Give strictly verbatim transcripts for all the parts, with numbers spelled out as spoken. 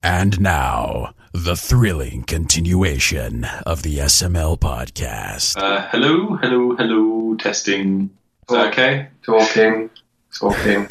And now, the thrilling continuation of the S M L podcast. Uh, hello, hello, hello, testing. Is that okay? Talking, talking.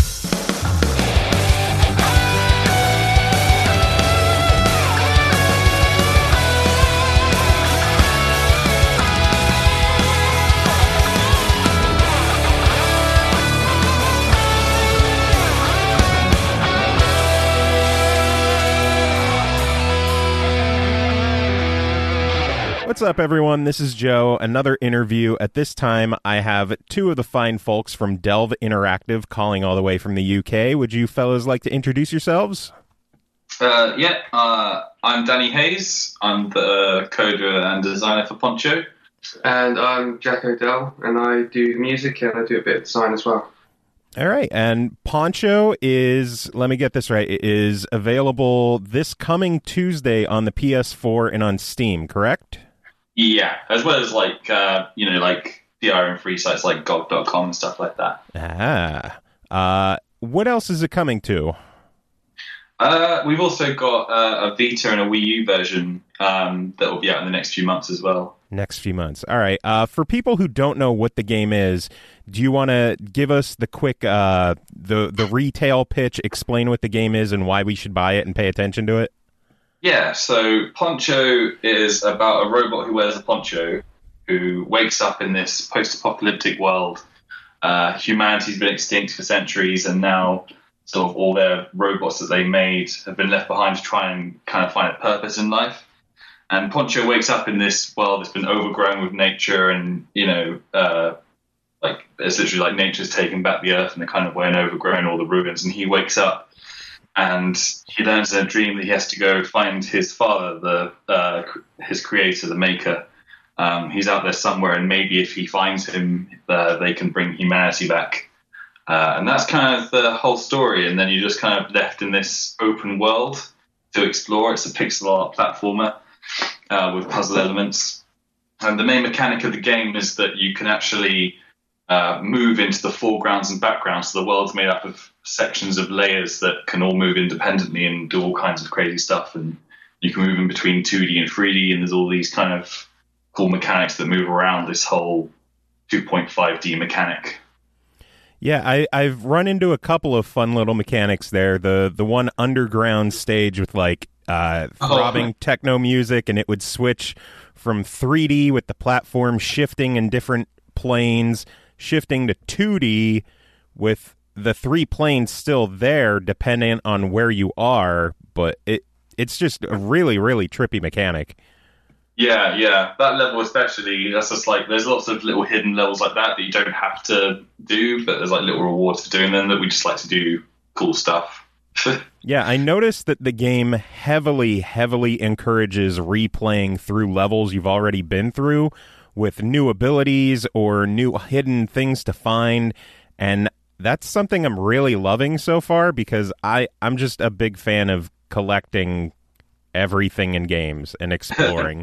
What's up, everyone? This is Joe. Another interview. At this time, I have two of the fine folks from Delve Interactive calling all the way from the U K. Would you fellows like to introduce yourselves? Uh, yeah, uh, I'm Danny Hayes. I'm the coder and designer for Poncho. And I'm Jack O'Dell, and I do music and I do a bit of design as well. All right, and Poncho is, let me get this right, it is available this coming Tuesday on the P S four and on Steam, correct? Yeah, as well as like, uh, you know, like D R M-free sites like G O G dot com and stuff like that. Ah. Uh, what else is it coming to? Uh, we've also got uh, a Vita and a Wii U version um, that will be out in the next few months as well. Next few months. All right. Uh, for people who don't know what the game is, do you want to give us the quick, uh, the, the retail pitch, explain what the game is and why we should buy it and pay attention to it? Yeah, so Poncho is about a robot who wears a poncho, who wakes up in this post-apocalyptic world. Uh, humanity's been extinct for centuries, and now sort of all their robots that they made have been left behind to try and kind of find a purpose in life. And Poncho wakes up in this world that's been overgrown with nature, and, you know, uh, like it's literally like nature's taken back the earth in a kind of way and overgrown all the ruins. And he wakes up and he learns in a dream that he has to go find his father, the uh, his creator, the maker. Um, he's out there somewhere, and maybe if he finds him, uh, they can bring humanity back. Uh, and that's kind of the whole story. And then you're just kind of left in this open world to explore. It's a pixel art platformer uh, with puzzle elements. And the main mechanic of the game is that you can actually uh, move into the foregrounds and backgrounds. So the world's made up of sections of layers that can all move independently and do all kinds of crazy stuff. And you can move in between two D and three D, and there's all these kind of cool mechanics that move around this whole two point five D mechanic. Yeah, I, I've run into a couple of fun little mechanics there. The the one underground stage with like uh, throbbing oh. techno music, and it would switch from three D with the platform shifting in different planes, shifting to two D with the three planes still there, depending on where you are. But it it's just a really, really trippy mechanic. Yeah, yeah. That level especially, that's just like, there's lots of little hidden levels like that that you don't have to do, but there's like little rewards for doing them that we just like to do cool stuff. Yeah, I noticed that the game heavily, heavily encourages replaying through levels you've already been through with new abilities or new hidden things to find, and that's something I'm really loving so far because I, I'm just a big fan of collecting everything in games and exploring.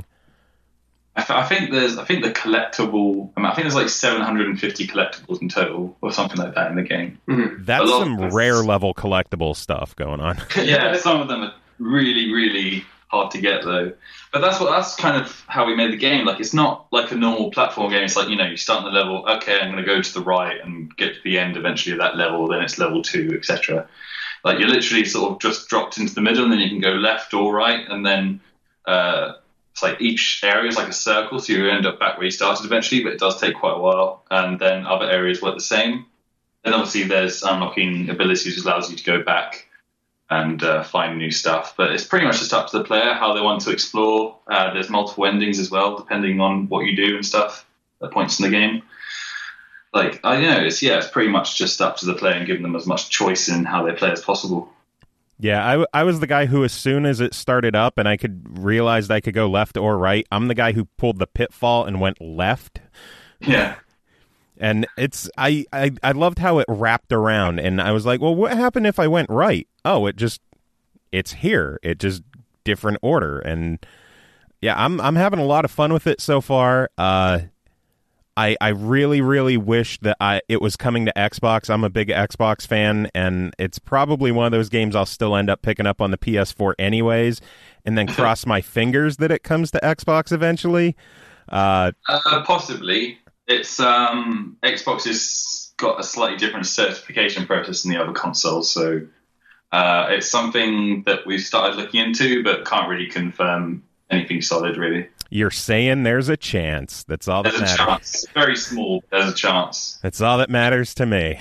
I think there's, I think the collectible, I mean, I think there's like seven hundred fifty collectibles in total or something like that in the game. Mm-hmm. That's some rare level collectible stuff going on. Yeah, some of them are really, really hard to get though. But that's what, that's kind of how we made the game. Like, it's not like a normal platform game. It's like, you know, you start on the level, okay, I'm going to go to the right and get to the end eventually of that level, then it's level two, et cetera. Like, you're literally sort of just dropped into the middle, and then you can go left or right, and then uh, it's like each area is like a circle, so you end up back where you started eventually, but it does take quite a while. And then other areas work the same. And obviously there's unlocking abilities which allows you to go back and uh, find new stuff. But it's pretty much just up to the player how they want to explore. Uh, there's multiple endings as well, depending on what you do and stuff at points in the game. Like, I don't know, it's, yeah, it's pretty much just up to the player and giving them as much choice in how they play as possible. Yeah, I, I was the guy who, as soon as it started up and I could realized I could go left or right, I'm the guy who pulled the pitfall and went left. Yeah. And it's I, I, I loved how it wrapped around, and I was like, well, what happened if I went right? Oh, it just, it's here. It just different order. And yeah, I'm I'm having a lot of fun with it so far. Uh, I, I really, really wish that I it was coming to Xbox. I'm a big Xbox fan, and it's probably one of those games I'll still end up picking up on the P S four anyways, and then cross my fingers that it comes to Xbox eventually. Uh, uh, possibly. It's um, Xbox has got a slightly different certification process than the other consoles, so uh, it's something that we've started looking into, but can't really confirm anything solid, really. You're saying there's a chance. That's all that there's matters. A chance. Very small. There's a chance. That's all that matters to me.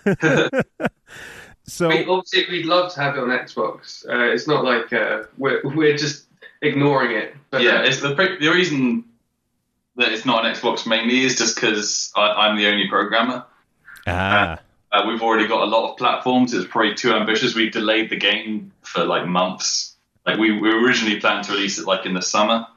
So we, obviously, we'd love to have it on Xbox. Uh, it's not like uh, we're we're just ignoring it. But, yeah, uh, it's the the reason that it's not on Xbox mainly is just because I'm the only programmer. Ah. Uh, we've already got a lot of platforms. It's probably too ambitious. We've delayed the game for like months. Like we, we originally planned to release it like in the summer.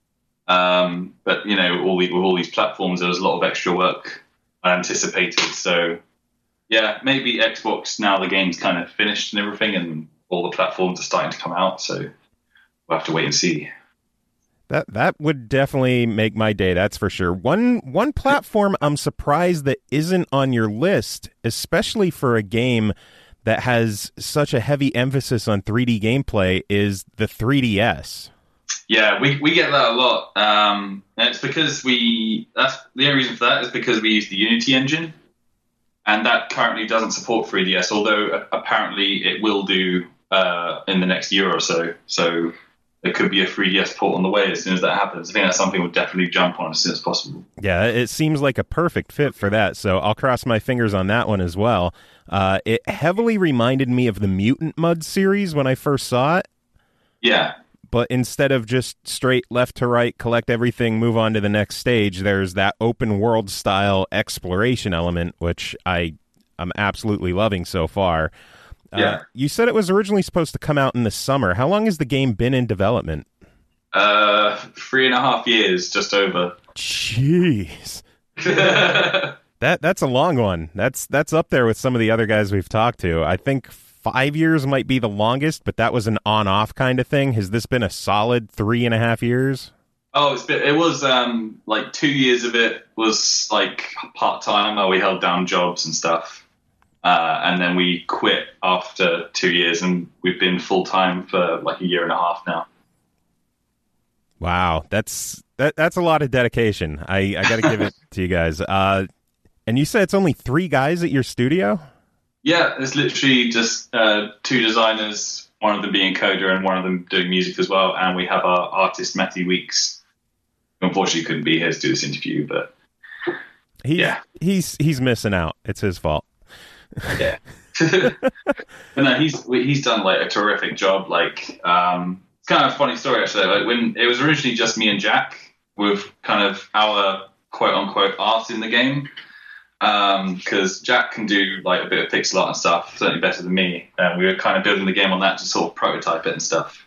Um, but, you know, all the, with all these platforms, there was a lot of extra work anticipated. So, yeah, maybe Xbox, now the game's kind of finished and everything, and all the platforms are starting to come out. So we'll have to wait and see. That that would definitely make my day, that's for sure. One one platform I'm surprised that isn't on your list, especially for a game that has such a heavy emphasis on three D gameplay, is the three D S. Yeah, we, we get that a lot. Um, and it's because we, that's the only reason for that is because we use the Unity engine, and that currently doesn't support three D S, although apparently it will do uh, in the next year or so. So there could be a three D S port on the way as soon as that happens. I think that's something we'll definitely jump on as soon as possible. Yeah, it seems like a perfect fit for that, so I'll cross my fingers on that one as well. Uh, it heavily reminded me of the Mutant Mud series when I first saw it. Yeah. But instead of just straight left to right, collect everything, move on to the next stage, there's that open world style exploration element, which I, I'm absolutely loving so far. Yeah. Uh, you said it was originally supposed to come out in the summer. How long has the game been in development? Uh, three and a half years, just over. Jeez. that that's a long one. That's that's up there with some of the other guys we've talked to. I think five years might be the longest, but that was an on-off kind of thing. Has this been a solid three and a half years? Oh, it's been, it was um, like two years of it was like part-time, where we held down jobs and stuff. Uh, and then we quit after two years, and we've been full-time for like a year and a half now. Wow, that's that, that's a lot of dedication. I, I got to give it to you guys. Uh, and you said it's only three guys at your studio? Yeah, it's literally just uh, two designers, one of them being coder and one of them doing music as well. And we have our artist, Matthew Weeks, who unfortunately couldn't be here to do this interview, but he's, yeah. He's, he's missing out. It's his fault. Yeah. But no, he's he's done like a terrific job. Like, um, it's kind of a funny story actually. Like when it was originally just me and Jack with kind of our quote unquote art in the game, because um, Jack can do like a bit of pixel art and stuff, certainly better than me. And we were kind of building the game on that to sort of prototype it and stuff.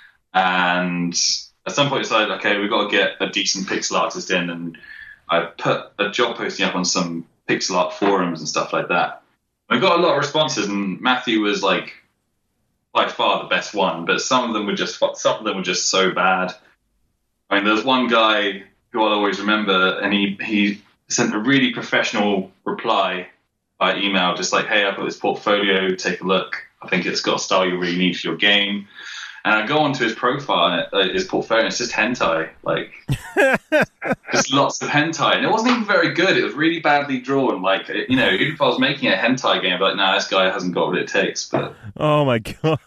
And at some point, we decided, okay, we've got to get a decent pixel artist in, and I put a job posting up on some pixel art forums and stuff like that. We got a lot of responses, and Matthew was like by far the best one, but some of them were just some of them were just so bad. I mean, there's one guy who I'll always remember, and he he sent a really professional reply by email, just like, "Hey, I've got this portfolio. Take a look. I think it's got a style you really need for your game." And I go onto his profile, and it, uh, his portfolio, and it's just hentai, like just lots of hentai, and it wasn't even very good. It was really badly drawn. Like, it, you know, even if I was making a hentai game, I'd be like, nah, this guy hasn't got what it takes. But oh my god,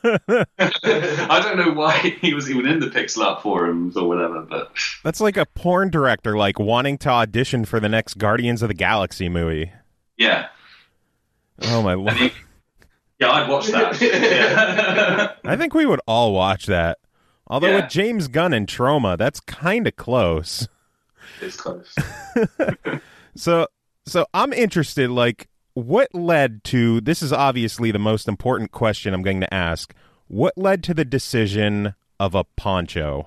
I don't know why he was even in the pixel art forums or whatever. But that's like a porn director like wanting to audition for the next Guardians of the Galaxy movie. Yeah. Oh my lord. Yeah, I'd watch that. Yeah. I think we would all watch that. Although yeah. with James Gunn and Troma, that's kind of close. It's close. so, so I'm interested, like, what led to, this is obviously the most important question I'm going to ask, what led to the decision of a poncho?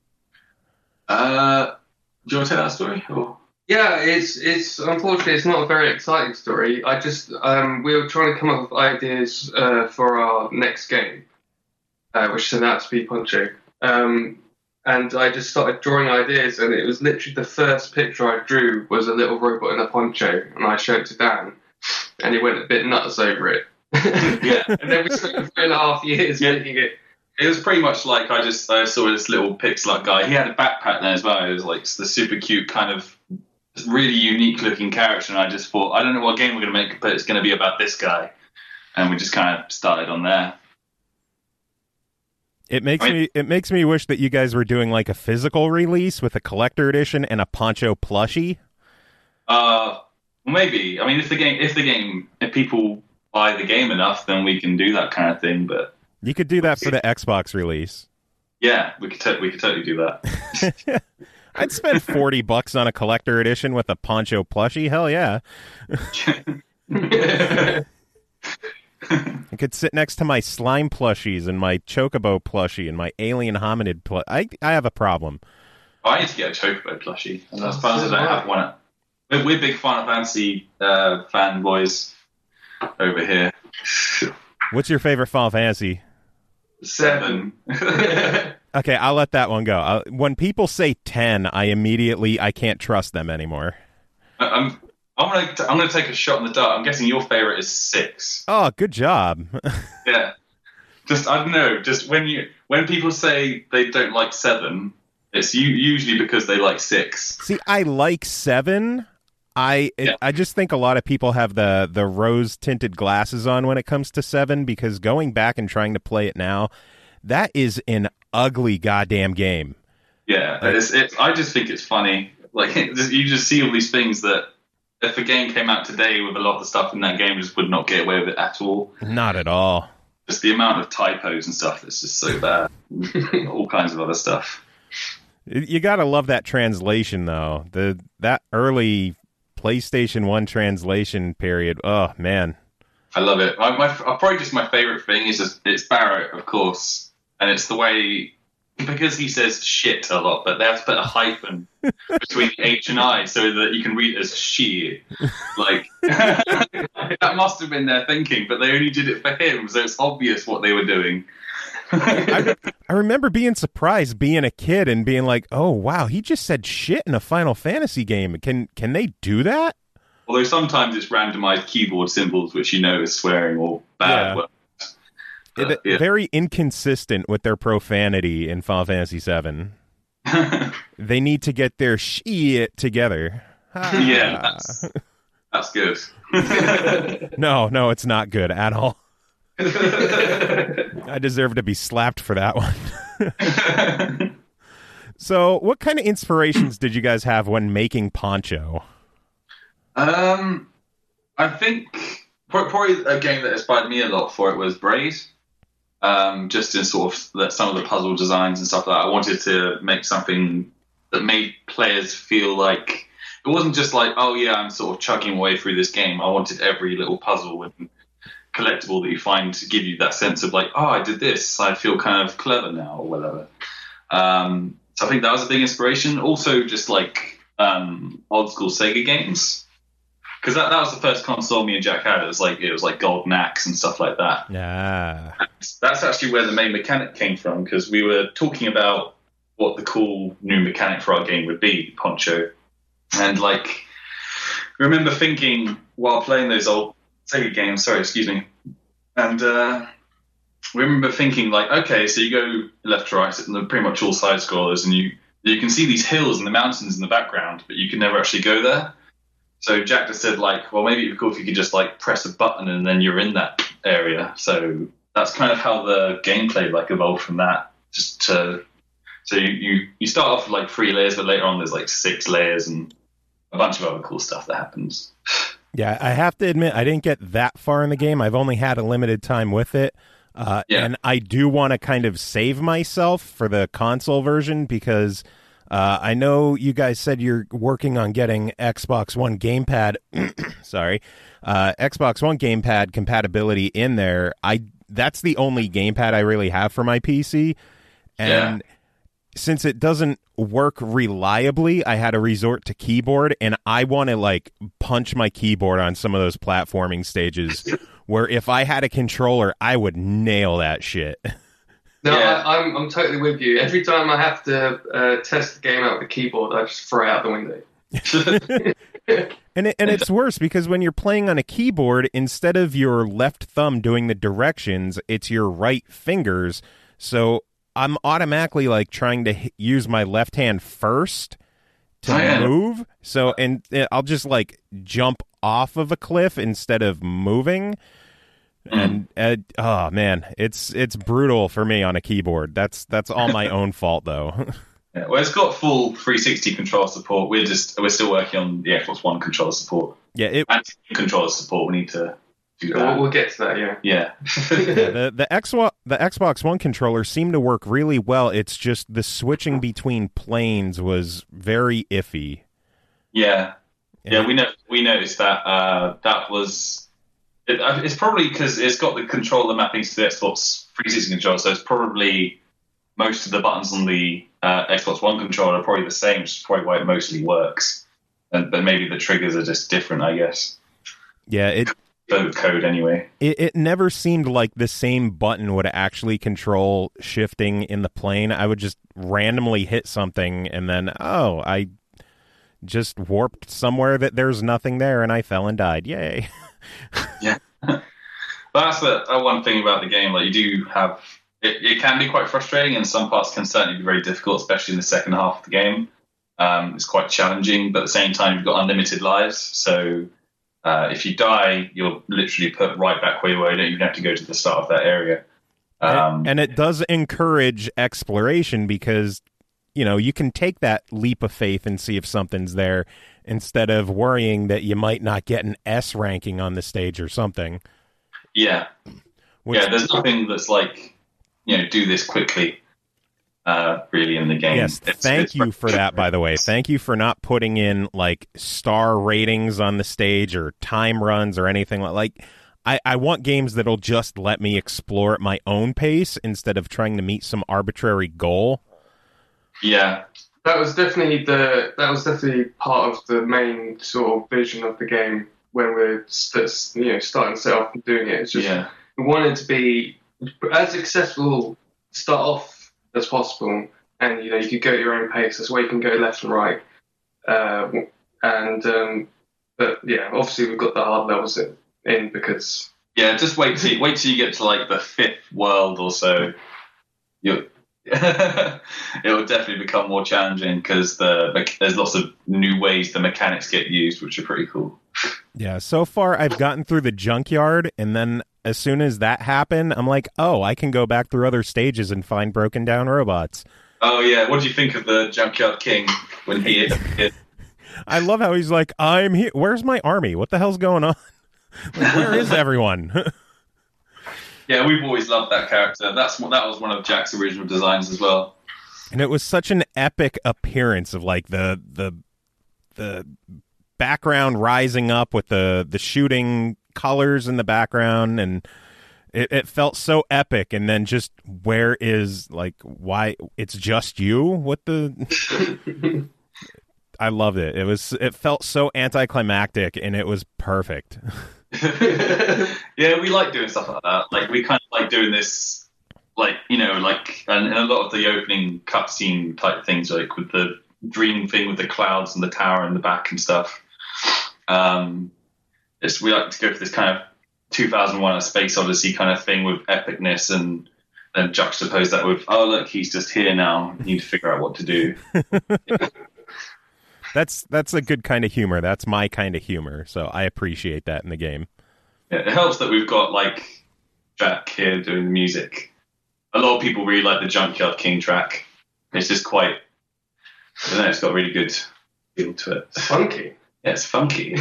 Uh, do you want to tell that story? Or? Yeah, it's it's unfortunately it's not a very exciting story. I just um, we were trying to come up with ideas uh, for our next game, uh, which turned out to be Poncho. Um, and I just started drawing ideas, and it was literally the first picture I drew was a little robot in a poncho, and I showed it to Dan, and he went a bit nuts over it. Yeah. And then we spent three and a half years Yeah. making it. It was pretty much like I just I saw this little pixel art guy. He had a backpack there as well. It was like the super cute kind of really unique looking character, and I just thought, I don't know what game we're going to make, but it's going to be about this guy. And we just kind of started on there. It makes I mean- me it makes me wish that you guys were doing like a physical release with a collector edition and a Poncho plushie. Uh, maybe. I mean, if the game, if the game, if people buy the game enough, then we can do that kind of thing. But You could do that for the Xbox release. yeah, we could to- we could totally do that. I'd spend forty bucks on a collector edition with a Poncho plushie. Hell yeah. I could sit next to my slime plushies and my chocobo plushie and my alien hominid plushie. I, I have a problem. I need to get a Chocobo plushie, and as Oh, far as I so don't do I. have one. We're, we're big Final Fantasy uh, fanboys over here. What's your favorite Final Fantasy? Seven. Okay, I'll let that one go. Uh, when people say ten, I immediately I can't trust them anymore. I'm I'm gonna I'm gonna take a shot in the dark. I'm guessing your favorite is six. Oh, good job. Yeah. Just I don't know. Just when you when people say they don't like seven, it's u- usually because they like six. See, I like seven. I it, Yeah. I just think a lot of people have the the rose tinted glasses on when it comes to seven, because going back and trying to play it now, that is an ugly goddamn game. Yeah, Like- it's, it's I just think it's funny. Like you just see all these things that if a game came out today with a lot of the stuff in that game, just would not get away with it at all. Not at all. Just the amount of typos and stuff that's just so bad. All kinds of other stuff. You got to love that translation though. The that early PlayStation one translation period. Oh man. I love it. My, my probably just my favorite thing is just it's Barrett, of course, and it's the way because he says shit a lot, but they have to put a hyphen between H and I so that you can read it as she. Like that must have been their thinking, but they only did it for him, so it's obvious what they were doing. I, I remember being surprised being a kid and being like, "Oh wow, he just said shit in a Final Fantasy game. Can can they do that?" Although sometimes it's randomized keyboard symbols, which you know is swearing or bad Yeah. words. It- But, yeah. Very inconsistent with their profanity in Final Fantasy seven. They need to get their shit together. Yeah, that's that's good. No, no, it's not good at all. I deserve to be slapped for that one. So, what kind of inspirations did you guys have when making Poncho? Um, I think pro- probably a game that inspired me a lot for it was Braid. Um, just in sort of the, some of the puzzle designs and stuff like that. I wanted to make something that made players feel like it wasn't just like, oh yeah, I'm sort of chugging away through this game. I wanted every little puzzle and collectible that you find to give you that sense of like, oh, I did this. I feel kind of clever now or whatever. Um, so I think that was a big inspiration. Also, just like um, old school Sega games. Because that, that was the first console me and Jack had. It was like it was like Golden Axe and stuff like that. Ah, And that's actually where the main mechanic came from, because we were talking about what the cool new mechanic for our game would be, Poncho. And like, I remember thinking while playing those old Sega games, sorry, excuse me, and uh, we remember thinking like, okay, so you go left to right, and they're pretty much all side scrollers, and you you can see these hills and the mountains in the background, but you can never actually go there. So Jack just said, like, well, maybe it'd be cool if you could just, like, press a button and then you're in that area. So that's kind of how the gameplay, like, evolved from that. Just to... So you, you, you start off with, like, three layers, but later on there's, like, six layers and a bunch of other cool stuff that happens. yeah. I have to admit, I didn't get that far in the game. I've only had a limited time with it. Uh, Yeah. And I do want to kind of save myself for the console version because... Uh, I know you guys said you're working on getting Xbox One gamepad, sorry, uh, Xbox One gamepad compatibility in there. I that's the only gamepad I really have for my P C, and Yeah. since it doesn't work reliably, I had to resort to keyboard, and I want to like punch my keyboard on some of those platforming stages where if I had a controller, I would nail that shit. No, Yeah. I, I'm I'm totally with you. Every time I have to uh, test the game out with the keyboard, I just throw it out the window. And it, and it's worse because when you're playing on a keyboard, instead of your left thumb doing the directions, it's your right fingers. So I'm automatically like trying to h- use my left hand first to Oh, yeah. move. So and uh, I'll just like jump off of a cliff instead of moving. And uh, oh man, it's it's brutal for me on a keyboard. That's that's all my own fault though. Yeah, well, it's got full three sixty control support. We're just we're still working on the Xbox One controller support. Yeah, it And controller support. We need to do We'll, that. we'll get to that, yeah. Yeah. Yeah, the the Xbox the Xbox One controller seemed to work really well. It's just the switching between planes was very iffy. Yeah. And Yeah, we know we noticed that. Uh, that was it, uh, it's probably because it's got the controller mappings to the Xbox three sixty controller, so it's probably most of the buttons on the uh, Xbox One controller are probably the same, which is probably why it mostly works. And but maybe the triggers are just different, I guess. yeah, it, The code anyway. it it never seemed like the same button would actually control shifting in the plane. I would just randomly hit something and then oh, I just warped somewhere that there's nothing there and I fell and died. Yay. Yeah. But that's the uh, one thing about the game. Like you do have, it, it can be quite frustrating, and some parts can certainly be very difficult, especially in the second half of the game. Um, it's quite challenging, but at the same time, you've got unlimited lives. So uh, if you die, you're literally put right back where you were. You don't even have to go to the start of that area. Um, and, and it does encourage exploration because, you know, you can take that leap of faith and see if something's there instead of worrying that you might not get an S ranking on the stage or something. yeah. Which, Yeah, there's nothing that's like, you know, do this quickly, uh, really, in the game. Yes, It's- thank it's- you for that, by the way. Thank you for not putting in, like, star ratings on the stage or time runs or anything like Like, I, I want games that'll just let me explore at my own pace instead of trying to meet some arbitrary goal. Yeah, That was definitely the that was definitely part of the main sort of vision of the game when we're st- you know starting to set off and doing it. It's just yeah. we wanted to be as accessible start off as possible, and you know you could go at your own pace. That's why you can go left and right. Uh, and um, but yeah, obviously we've got the hard levels in, in because Yeah, just wait till wait till you get to like the fifth world or so. You, it will definitely become more challenging because the there's lots of new ways the mechanics get used, which are pretty cool. Yeah, so far I've gotten through the junkyard, and then as soon as that happened, I'm like, oh, I can go back through other stages and find broken down robots. Oh yeah, what do you think of the Junkyard King when he hit? I love how he's like, I'm here. Where's my army? What the hell's going on? Like, where is everyone? Yeah, we've always loved that character. That's what that was one of Jack's original designs as well. And it was such an epic appearance of like the the the background rising up with the the shooting colors in the background, and it, it felt so epic. And then just where is like why it's just you? What the? I loved it. It was it felt so anticlimactic, and it was perfect. Yeah, we like doing stuff like that. Like we kind of like doing this, like you know, like and, and a lot of the opening cutscene type things, like with the dream thing with the clouds and the tower in the back and stuff. Um, it's we like to go for this kind of two thousand one: A Space Odyssey kind of thing with epicness, and then juxtapose that with oh look, he's just here now. You need to figure out what to do. That's that's a good kind of humor. That's my kind of humor. So I appreciate that in the game. Yeah, it helps that we've got like Jack here doing the music. A lot of people really like the Junkyard King track. It's just quite, I don't know, it's got a really good feel to it. funky. Yeah, it's funky.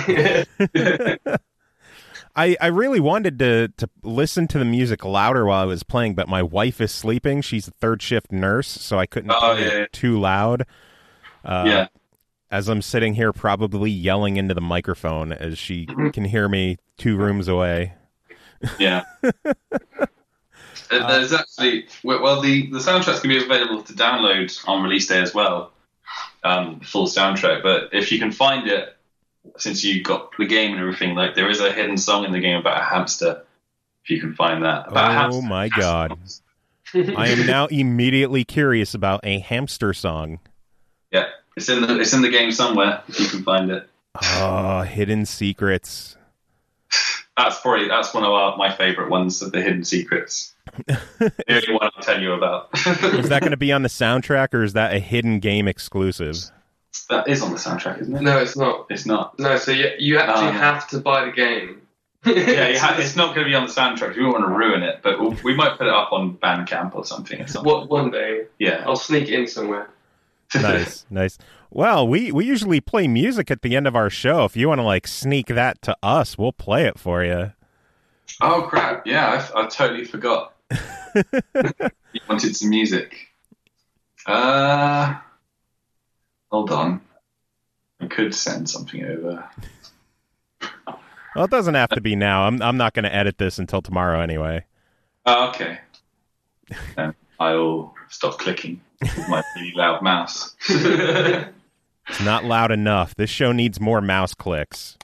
I, I really wanted to, to listen to the music louder while I was playing, but my wife is sleeping. She's a third shift nurse, so I couldn't Oh, play yeah, it yeah. too loud. Uh, Yeah. As I'm sitting here probably yelling into the microphone as she can hear me two rooms away. Yeah. Uh, There's actually, well, the, the soundtrack's going to be available to download on release day as well, um, full soundtrack. But if you can find it, since you got the game and everything, like there is a hidden song in the game about a hamster. If you can find that. About a Oh hamster. my god. I am now immediately curious about a hamster song. Yeah, it's in the it's in the game somewhere if you can find it. Oh, hidden secrets. That's probably that's one of our, my favorite ones of the hidden secrets. The only one I'll tell you about. Is that going to be on the soundtrack, or is that a hidden game exclusive? That is on the soundtrack, isn't it? No, it's not. It's not. No, so you, you actually Um, have to buy the game. Yeah, you ha- it's not going to be on the soundtrack. We don't want to ruin it, but we'll, we might put it up on Bandcamp or something. Or something. What one day Yeah. I'll sneak it in somewhere. Nice, nice. Well, we, we usually play music at the end of our show. If you want to like sneak that to us, we'll play it for you. Oh crap! Yeah, I, I totally forgot. You wanted some music. Uh, hold on. I could send something over. Well, it doesn't have to be now. I'm I'm not going to edit this until tomorrow anyway. Oh, okay. Then I'll stop clicking with my really loud mouse. It's not loud enough. This show needs more mouse clicks.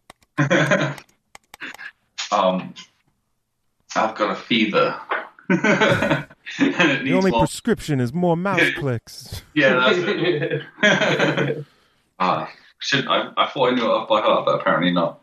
um, I've got a fever. And it The needs only more. prescription is more mouse clicks. Yeah, that's it. Ah, should I? I thought I knew it off by heart, but apparently not.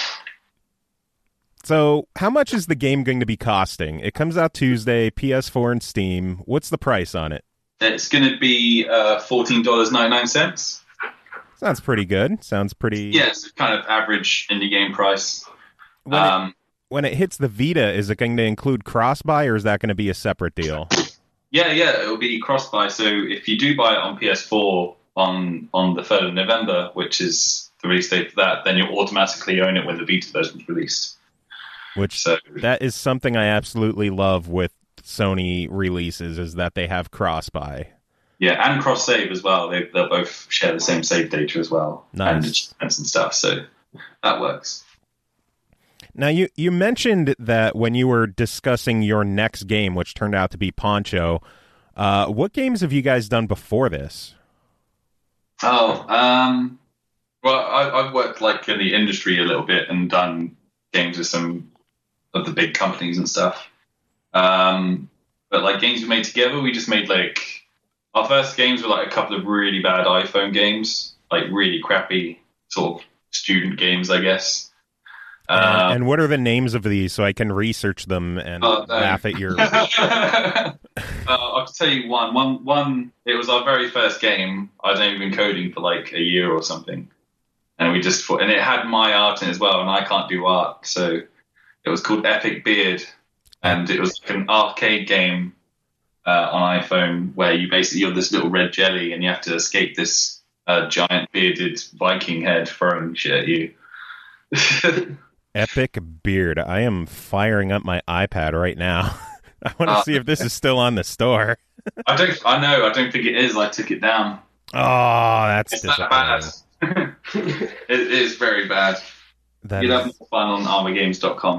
So, how much is the game going to be costing? It comes out Tuesday, P S four and Steam. What's the price on it? It's going to be uh, fourteen dollars and ninety-nine cents. Sounds pretty good. Sounds pretty... Yeah, it's kind of average indie game price. When, Um, it, when it hits the Vita, is it going to include cross-buy, or is that going to be a separate deal? yeah, yeah, it'll be cross-buy. So if you do buy it on P S four on, on the third of November, which is the release date for that, then you'll automatically own it when the Vita version is released. Which, So that is something I absolutely love with Sony releases, is that they have cross-buy. yeah, and cross-save as well. They, they'll both share the same save data as well. Nice. And achievements and stuff, so that works. Now, you, you mentioned that when you were discussing your next game, which turned out to be Poncho, uh, what games have you guys done before this? Oh, um, well, I, I've worked like in the industry a little bit and done games with some of the big companies and stuff. Um, but like games we made together, we just made like our first games were like a couple of really bad iPhone games, like really crappy sort of student games, I guess. And, Um, and what are the names of these so I can research them and Oh, no. laugh at your... uh, I'll tell you one. One, one. It was our very first game. I'd only been coding for like a year or something, and we just and it had my art in it as well, and I can't do art, so it was called Epic Beard, and it was like an arcade game uh, on iPhone where you basically you're this little red jelly, and you have to escape this uh, giant bearded Viking head throwing shit at you. Epic Beard. I am firing up my iPad right now. I want to Uh, see if this is still on the store. I don't. I know. I don't think it is. I took it down. Oh, that's It's that bad. disappointing. It is very bad. That You'll is- have more fun on armor games dot com.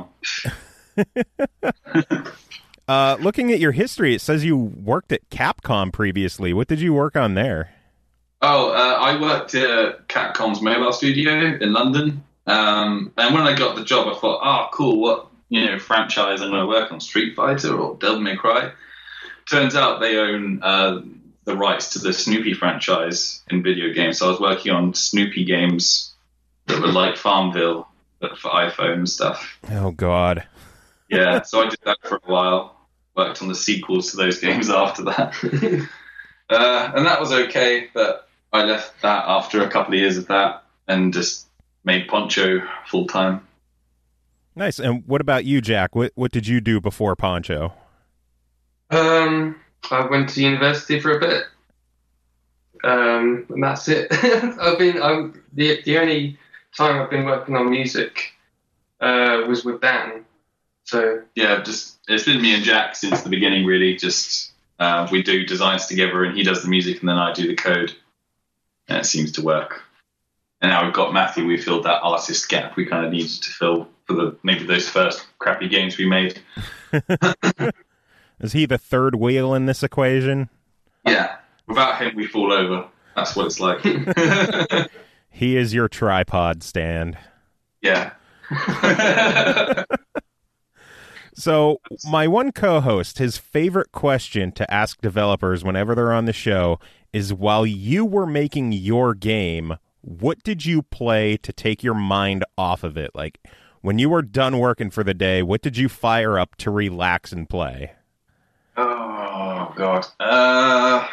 Uh, looking at your history, it says you worked at Capcom previously. What did you work on there? Oh, uh, I worked at Capcom's mobile studio in London. Um, and when I got the job, I thought, oh, cool, what you know franchise I'm going to work on? Street Fighter or Devil May Cry? Turns out they own uh, the rights to the Snoopy franchise in video games. So I was working on Snoopy games that were like Farmville, but for iPhone and stuff. Oh, God. Yeah, so I did that for a while. Worked on the sequels to those games after that. uh, and that was okay, but I left that after a couple of years of that and just made Poncho full time. Nice. And what about you, Jack? What what did you do before Poncho? Um, I went to university for a bit, um, and that's it. I've been I'm the the only time I've been working on music uh, was with Dan. So Yeah, just it's been me and Jack since the beginning, really. Just uh, we do designs together, and he does the music, and then I do the code, and it seems to work. And now we've got Matthew. We filled that artist gap we kind of needed to fill for the maybe those first crappy games we made. Is he the third wheel in this equation? Yeah, without him, we fall over. That's what it's like. He is your tripod stand. Yeah. So my one co-host, his favorite question to ask developers whenever they're on the show is, while you were making your game, what did you play to take your mind off of it? Like, when you were done working for the day, what did you fire up to relax and play? Oh, God. Uh,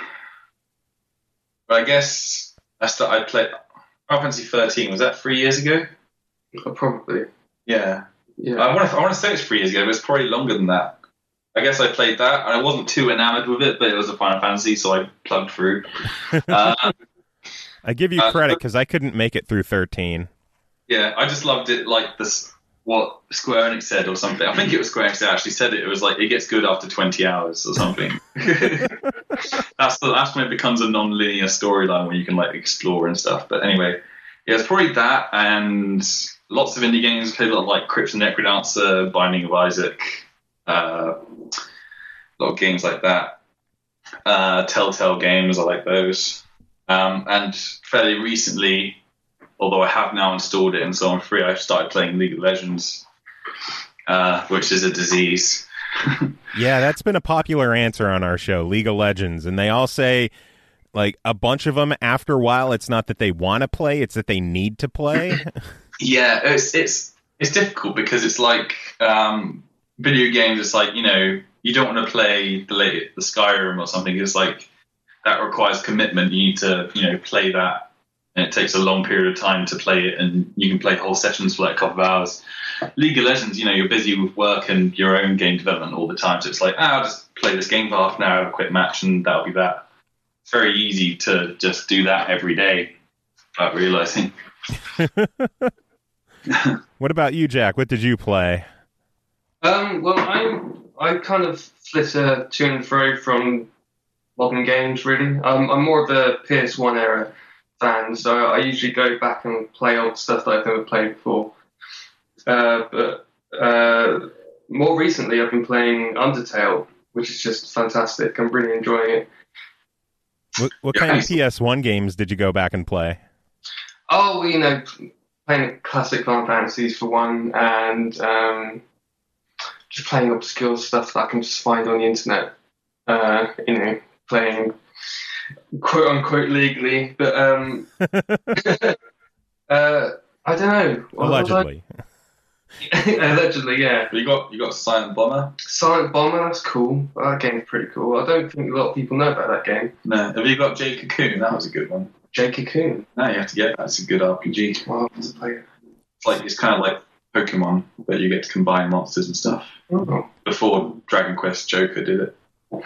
I guess I started, I played Final Fantasy thirteen. Was that three years ago? Uh, Probably. Yeah. Yeah. I want to I want to say it's three years ago, but it's probably longer than that. I guess I played that, and I wasn't too enamored with it, but it was a Final Fantasy, so I plugged through. Uh, I give you credit because I couldn't make it through thirteen. Yeah, I just loved it, like this, what Square Enix said or something. I think it was Square Enix that actually said it. It was like, it gets good after twenty hours or something. that's, the, that's when it becomes a non-linear storyline where you can like explore and stuff. But anyway, yeah, it's probably that and lots of indie games. Played a lot of like Crypt and Necrodancer, Binding of Isaac, uh, a lot of games like that. Uh, Telltale games, I like those. Um, and fairly recently, although I have now installed it and so I'm free, I've started playing League of Legends, uh, which is a disease. Yeah, that's been a popular answer on our show, League of Legends. And they all say, like, a bunch of them, after a while, it's not that they want to play, it's that they need to play. Yeah, it's it's it's difficult because it's like um, video games. It's like, you know, you don't want to play the late, the Skyrim or something. It's like that requires commitment. You need to, you know, play that, and it takes a long period of time to play it, and you can play whole sessions for like a couple of hours. League of Legends, you know, you're busy with work and your own game development all the time, so it's like, ah, I'll just play this game for half an hour, have a quick match, and that'll be that. It's very easy to just do that every day without realizing. What about you, Jack? What did you play? Um, well, I I kind of flitter to and fro from modern games, really. Um, I'm more of a P S one era fan, so I usually go back and play old stuff that I've never played before. Uh, but uh, more recently, I've been playing Undertale, which is just fantastic. I'm really enjoying it. What, what kind of P S one games did you go back and play? Oh, well, you know, playing classic Final Fantasies for one, and um, just playing obscure stuff that I can just find on the internet. Uh, you know, playing quote unquote legally, but um, uh, I don't know. What Allegedly. Allegedly, yeah. But you got you got Silent Bomber. Silent Bomber, that's cool. That game's pretty cool. I don't think a lot of people know about that game. No, have you got Jade Cocoon? That was a good one. Jade Cocoon. No, you have to get that. It's a good R P G. Well, I to play it. It's like it's kind of like Pokemon, but you get to combine monsters and stuff. Oh. Before Dragon Quest Joker did it.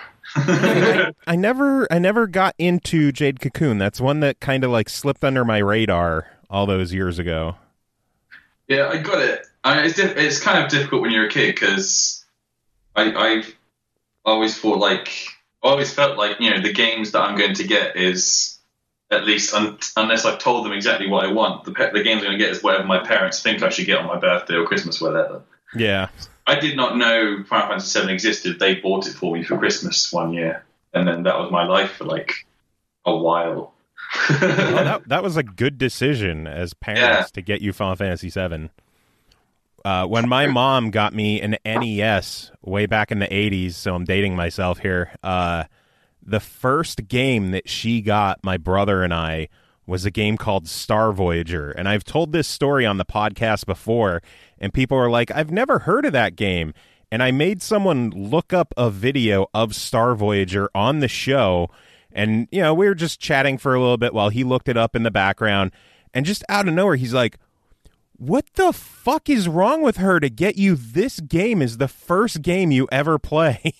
I, I never, I never got into Jade Cocoon. That's one that kind of like slipped under my radar all those years ago. Yeah, I got it. I mean, it's diff- it's kind of difficult when you're a kid because I I've always thought like I always felt like, you know, the games that I'm going to get is at least un- unless I've told them exactly what I want, the pe- the games I'm going to get is whatever my parents think I should get on my birthday or Christmas, whatever. Yeah. I did not know Final Fantasy seven existed. They bought it for me for Christmas one year, and then that was my life for like a while. Well, that that was a good decision as parents Yeah. to get you Final Fantasy seven. Uh, when my mom got me an N E S way back in the eighties, so I'm dating myself here, uh, the first game that she got my brother and I was a game called Star Voyager. And I've told this story on the podcast before, and people are like, I've never heard of that game. And I made someone look up a video of Star Voyager on the show, and, you know, we were just chatting for a little bit while he looked it up in the background, and just out of nowhere, he's like, what the fuck is wrong with her to get you this game as the first game you ever play?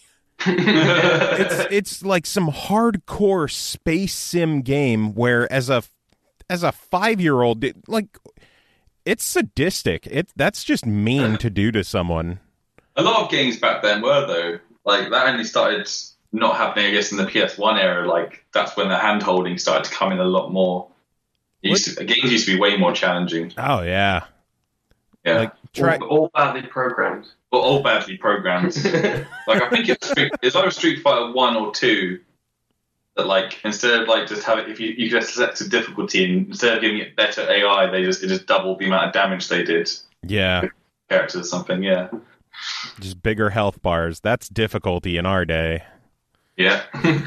it's it's like some hardcore space sim game where as a as a five-year-old, it, like, it's sadistic. It that's just mean to do to someone. A lot of games back then were, though. Like, that only started not happening, I guess, in the P S one era. Like, that's when the hand-holding started to come in a lot more. It used to, games used to be way more challenging. Oh, yeah. Yeah. Like, try- all, all badly programmed. Well, all badly programmed. Like, I think it's Street, it's either Street Fighter one or two that, like, instead of, like, just have it, if you, you just select a difficulty, and instead of giving it better A I, they just, it just doubled the amount of damage they did. Yeah. Characters or something, yeah. Just bigger health bars. That's difficulty in our day. Yeah.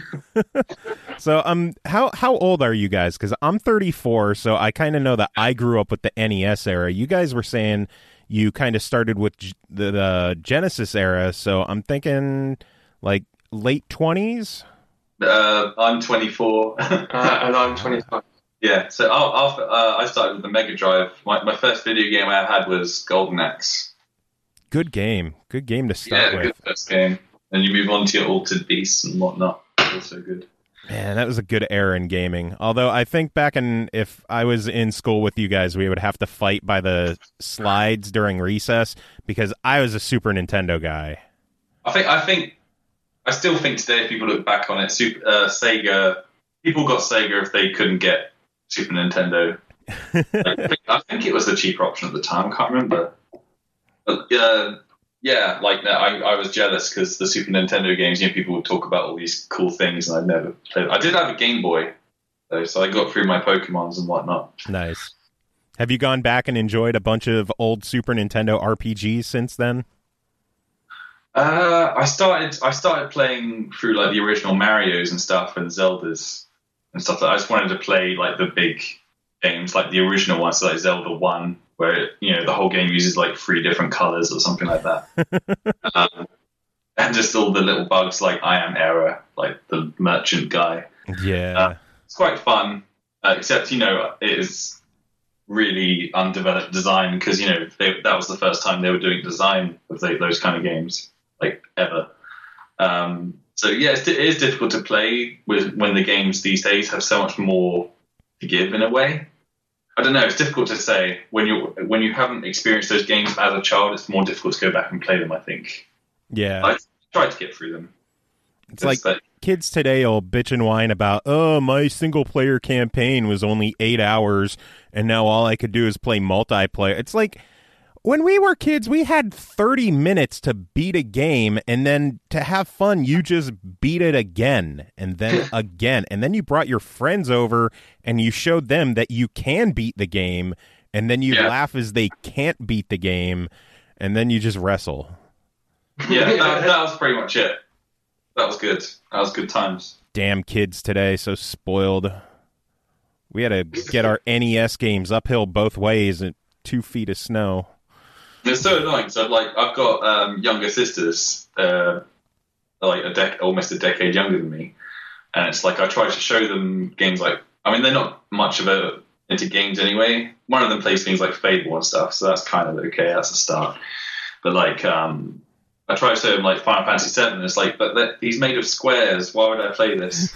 So, um, how how old are you guys? Because I'm thirty-four, so I kind of know that I grew up with the N E S era. You guys were saying you kind of started with G- the, the Genesis era, so I'm thinking like late twenties. Uh, I'm twenty-four. uh, and I'm twenty-five. Yeah, so after uh, I started with the Mega Drive, my, my first video game I had was Golden Axe. Good game. Good game to start yeah, with. Good first game. And you move on to your Altered Beasts and whatnot. Also good. Man, that was a good era in gaming. Although I think back in, if I was in school with you guys, we would have to fight by the slides during recess because I was a Super Nintendo guy. I think, I think, I still think today if people look back on it, Super, uh, Sega, people got Sega if they couldn't get Super Nintendo. Like, I, think, I think it was the cheaper option at the time. I can't remember. But, uh, yeah, like I, I was jealous because the Super Nintendo games, you know, people would talk about all these cool things, and I'd never played. I did have a Game Boy, though, so I got through my Pokemons and whatnot. Nice. Have you gone back and enjoyed a bunch of old Super Nintendo R P Gs since then? Uh, I started. I started playing through like the original Mario's and stuff, and Zeldas and stuff. Like I just wanted to play like the big games, like the original ones, so like Zelda One, where you know the whole game uses like three different colors or something like that, um, and just all the little bugs like I Am Error, like the merchant guy. Yeah, uh, it's quite fun, uh, except you know it is really undeveloped design because you know they, that was the first time they were doing design of the, those kind of games like ever. Um, so yeah, it's, it is difficult to play with when the games these days have so much more to give in a way. I don't know. It's difficult to say when you when you haven't experienced those games as a child. It's more difficult to go back and play them. I think. Yeah. I tried to get through them. It's like that, kids today will bitch and whine about, oh, my single player campaign was only eight hours, and now all I could do is play multiplayer. It's like when we were kids, we had thirty minutes to beat a game, and then to have fun, you just beat it again, and then again, and then you brought your friends over, and you showed them that you can beat the game, and then you yeah. laugh as they can't beat the game, and then you just wrestle. Yeah, that, that was pretty much it. That was good. That was good times. Damn kids today, so spoiled. We had to get our N E S games uphill both ways at two feet of snow. It's so annoying. So, like, I've got um, younger sisters, uh, like a dec- almost a decade younger than me, and it's like I try to show them games like. I mean, they're not much of a into games anyway. One of them plays things like Fable and stuff, so that's kind of okay. That's a start. But like, um, I try to show them like Final Fantasy seven. And it's like, but that, he's made of squares. Why would I play this?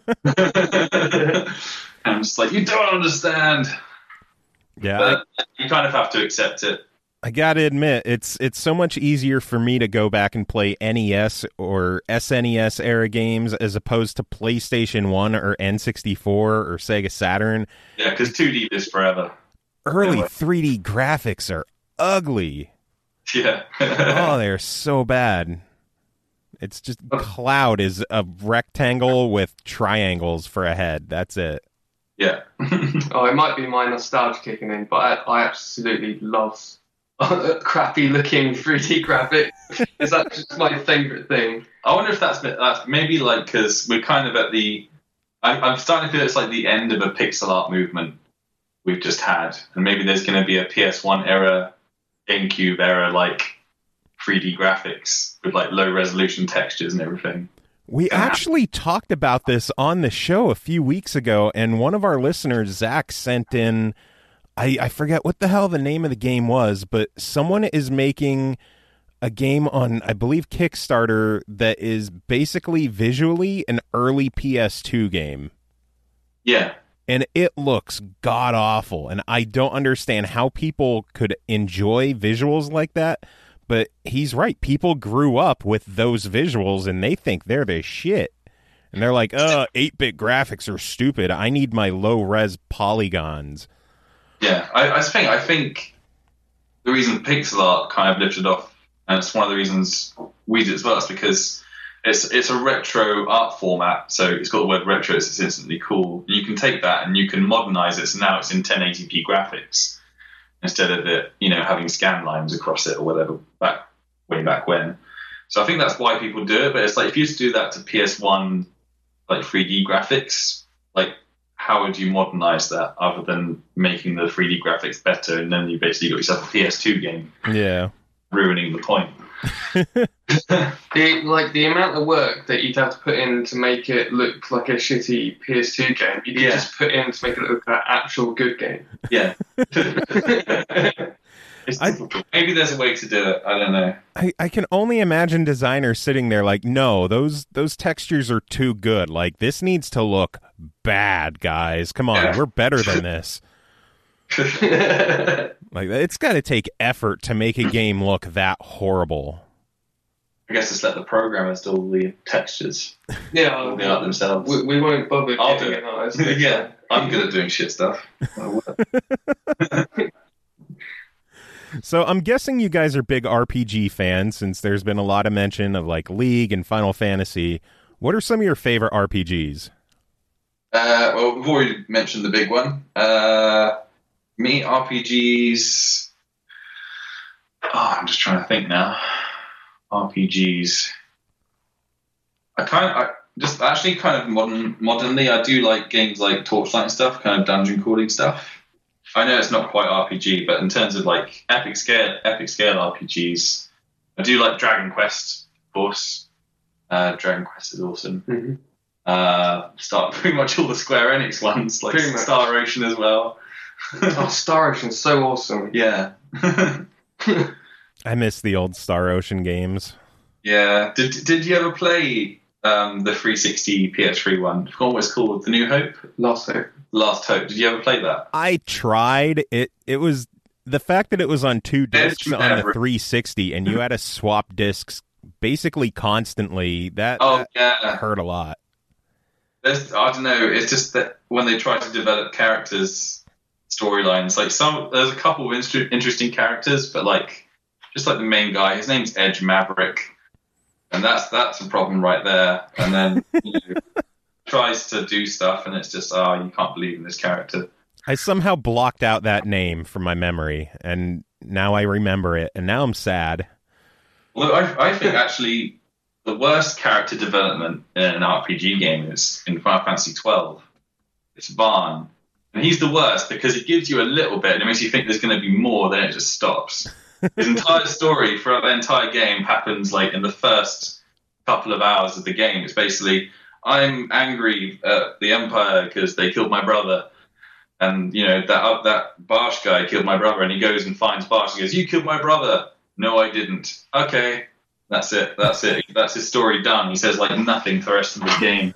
And I'm just like, you don't understand. Yeah, but I, you kind of have to accept it. I gotta admit, it's it's so much easier for me to go back and play N E S or S N E S era games as opposed to PlayStation one or N sixty-four or Sega Saturn. Yeah, because two D is forever. Early anyway. three D graphics are ugly. Yeah. Oh, they're so bad. It's just Cloud is a rectangle with triangles for a head. That's it. Yeah. Oh, it might be my nostalgia kicking in, but I, I absolutely love crappy looking three D graphics. Is that just my favourite thing? I wonder if that's, that's maybe like because we're kind of at the. I, I'm starting to feel it's like the end of a pixel art movement we've just had, and maybe there's going to be a P S one era, GameCube era like three D graphics with like low resolution textures and everything. We actually talked about this on the show a few weeks ago, and one of our listeners, Zach, sent in, I, I forget what the hell the name of the game was, but someone is making a game on, I believe, Kickstarter that is basically visually an early P S two game. Yeah. And it looks god-awful, and I don't understand how people could enjoy visuals like that. But he's right. People grew up with those visuals, and they think they're the shit. And they're like, uh, eight-bit graphics are stupid. I need my low-res polygons. Yeah, I, I think I think the reason pixel art kind of lifted off, and it's one of the reasons we did as well, is because it's it's a retro art format. So it's got the word retro, so it's instantly cool. You can take that and you can modernize it, so now it's in ten eighty p graphics. Instead of it, you know, having scan lines across it or whatever. Back way back when. So I think that's why people do it. But it's like if you used to do that to P S one, like three D graphics, like how would you modernize that other than making the three D graphics better, and then you basically got yourself a P S two game? Yeah, ruining the point. the, like the amount of work that you'd have to put in to make it look like a shitty P S two game, you could Yeah. just put in to make it look like an actual good game. Yeah. It's I- difficult. Maybe there's a way to do it. I don't know. I, I can only imagine designers sitting there like, no, those those textures are too good. Like, this needs to look bad, guys. Come on, Yeah. we're better than this. Like, it's got to take effort to make a game look that horrible. I guess just let the programmers do all the textures. Yeah, All the art themselves. we, we won't bother I'll getting do it. an artist. Yeah, I'm good at doing shit stuff. I will. So I'm guessing you guys are big R P G fans, since there's been a lot of mention of like League and Final Fantasy. What are some of your favorite R P Gs? Uh, well, we've already mentioned the big one. Uh, me, R P Gs. Oh, I'm just trying to think now. R P Gs. I kind of, I just actually kind of modern, modernly, I do like games like Torchlight and stuff, kind of dungeon crawling stuff. I know it's not quite R P G, but in terms of like epic scale, epic scale R P Gs, I do like Dragon Quest, of course. Uh, Dragon Quest is awesome. Mm-hmm. Uh, start pretty much all the Square Enix ones, like Pretty much. Star Ocean as well. Oh, Star Ocean's so awesome. Yeah. I miss the old Star Ocean games. Yeah. Did Did you ever play um, the three sixty P S three one? I forgot what it's called. The New Hope? Last Hope. Last Hope. Did you ever play that? I tried. It It was the fact that it was on two discs on the Maverick. three sixty, and you had to swap discs basically constantly. That, Oh, that yeah. hurt a lot. There's, I don't know. It's just that when they try to develop characters, storylines, like some, there's a couple of inter- interesting characters, but like, just like the main guy, his name's Edge Maverick, and that's that's a problem right there. And then you know, tries to do stuff, and it's just, oh, you can't believe in this character. I somehow blocked out that name from my memory, and now I remember it, and now I'm sad. Well, I, I think actually the worst character development in an R P G game is in Final Fantasy twelve. It's Varn. And he's the worst because it gives you a little bit and it makes you think there's going to be more, then it just stops. His entire story throughout the entire game happens like in the first couple of hours of the game. It's basically, I'm angry at the Empire because they killed my brother. And, you know, that uh, that Barsh guy killed my brother, and he goes and finds Barsh and goes, you killed my brother. No, I didn't. Okay. That's it. That's it. That's his story done. He says like nothing for the rest of the game.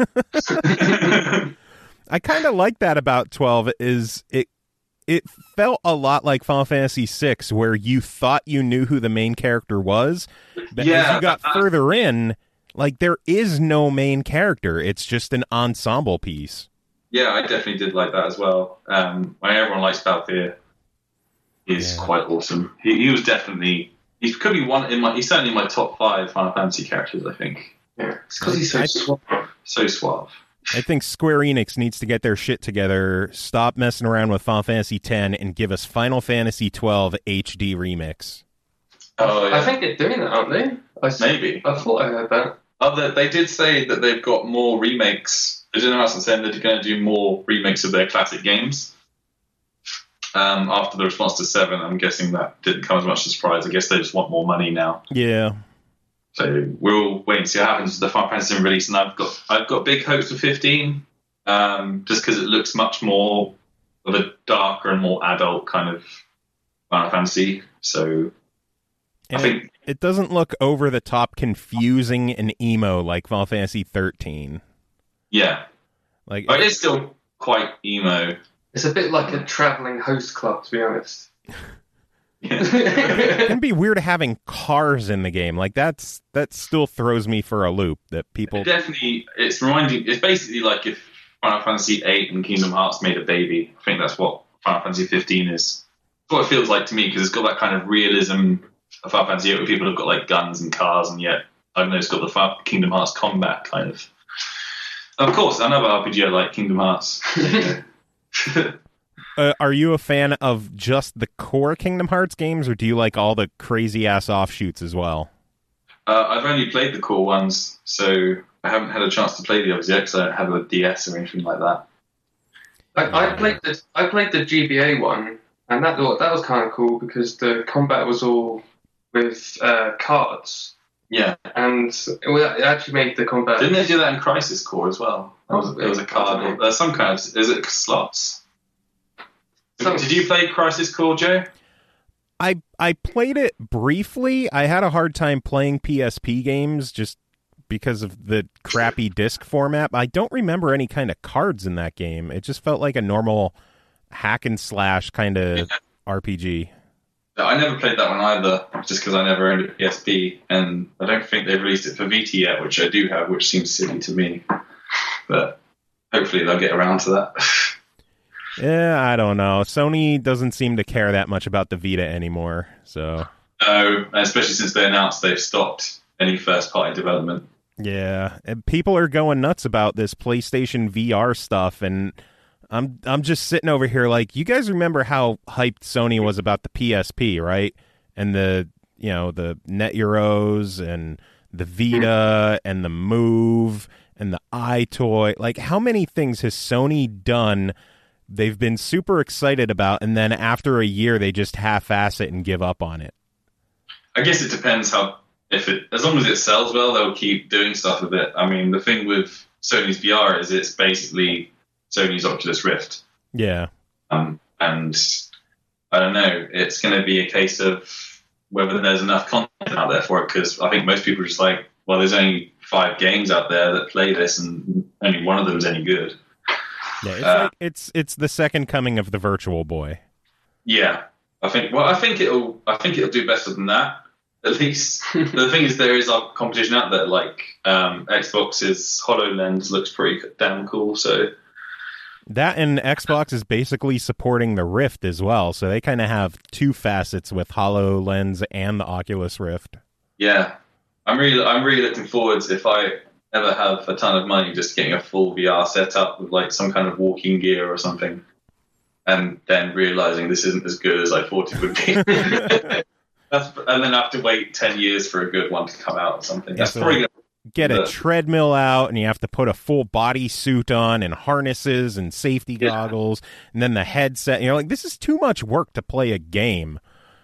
I kind of like that about twelve is it it felt a lot like Final Fantasy six, where you thought you knew who the main character was, but as Yeah, you got that- further in, like there is no main character. It's just an ensemble piece. Yeah, I definitely did like that as well. Um, I mean, everyone likes Balthier. He's Yeah. quite awesome. He, he was definitely, he could be one in my, he's certainly in my top five Final Fantasy characters, I think. Yeah, it's because he's so I- suave. So suave. I think Square Enix needs to get their shit together, stop messing around with Final Fantasy ten, and give us Final Fantasy twelve H D remix. Oh, yeah. I think they're doing that, aren't they? I, s- Maybe. I thought I heard that. Other, they did say that they've got more remakes. They didn't ask and saying they're going to do more remakes of their classic games. Um, after the response to seven, I'm guessing that didn't come as much as a surprise. I guess they just want more money now. Yeah. So we'll wait and see what happens with the Final Fantasy release. And I've got I've got big hopes for fifteen, um, just because it looks much more of a darker and more adult kind of Final Fantasy. So And I think it, it doesn't look over the top confusing and emo like Final Fantasy thirteen. yeah, Like but it's still quite emo. It's a bit like a travelling host club, to be honest. Yeah. it can be weird having cars in the game. Like that's that still throws me for a loop. That people It definitely, it's reminding. It's basically like if Final Fantasy eight and Kingdom Hearts made a baby. I think that's what Final Fantasy fifteen is. That's what it feels like to me because it's got that kind of realism of Final Fantasy eight where people have got like guns and cars, and yet I don't know, it's got the Fa- Kingdom Hearts combat kind of. Of course, another R P G I like Kingdom Hearts. uh, are you a fan of just the core Kingdom Hearts games, or do you like all the crazy ass offshoots as well? Uh, I've only played the core ones, so I haven't had a chance to play the others yet because I don't have a D S or anything like that. I, I played the I played the G B A one, and that that was kind of cool because the combat was all with uh, cards. Yeah, and it, it actually made the combat. Didn't they do that in Crisis Core as well? It was, it was a card. Uh, some kind of is it slots? Some, Did you play Crisis Core, Joe? I I played it briefly. I had a hard time playing P S P games just because of the crappy disc format. I don't remember any kind of cards in that game. It just felt like a normal hack and slash kind of yeah. R P G. I never played that one either, just because I never owned a P S P, and I don't think they've released it for Vita yet, which I do have, which seems silly to me. But hopefully they'll get around to that. Yeah, I don't know. Sony doesn't seem to care that much about the Vita anymore, so... No, especially since they announced they've stopped any first-party development. Yeah, and people are going nuts about this PlayStation V R stuff, and I'm I'm just sitting over here like, you guys remember how hyped Sony was about the P S P, right? And the, you know, the Net Euros and the Vita and the Move and the iToy. Like, how many things has Sony done they've been super excited about, and then after a year they just half-ass it and give up on it? I guess it depends how, if it, as long as it sells well, they'll keep doing stuff with it. I mean, the thing with Sony's V R is it's basically Sony's Oculus Rift. Yeah. Um, and I don't know, it's going to be a case of whether there's enough content out there for it, because I think most people are just like, well, there's only five games out there that play this, and only one of them is any good. Yeah, it's uh, like it's it's the second coming of the Virtual Boy. Yeah, I think. Well, I think it'll. I think it'll do better than that. At least the thing is, there is our competition out there. Like um, Xbox's HoloLens looks pretty damn cool. So that, and Xbox is basically supporting the Rift as well. So they kind of have two facets with HoloLens and the Oculus Rift. Yeah, I'm really, I'm really looking forward to, if I ever have a ton of money, just getting a full V R setup with like some kind of walking gear or something, and then realizing this isn't as good as I thought it would be. That's, and then I have to wait ten years for a good one to come out or something. Yeah, That's so probably like, gonna get the, a treadmill out, and you have to put a full body suit on and harnesses and safety yeah. goggles, and then the headset. You know, like, this is too much work to play a game.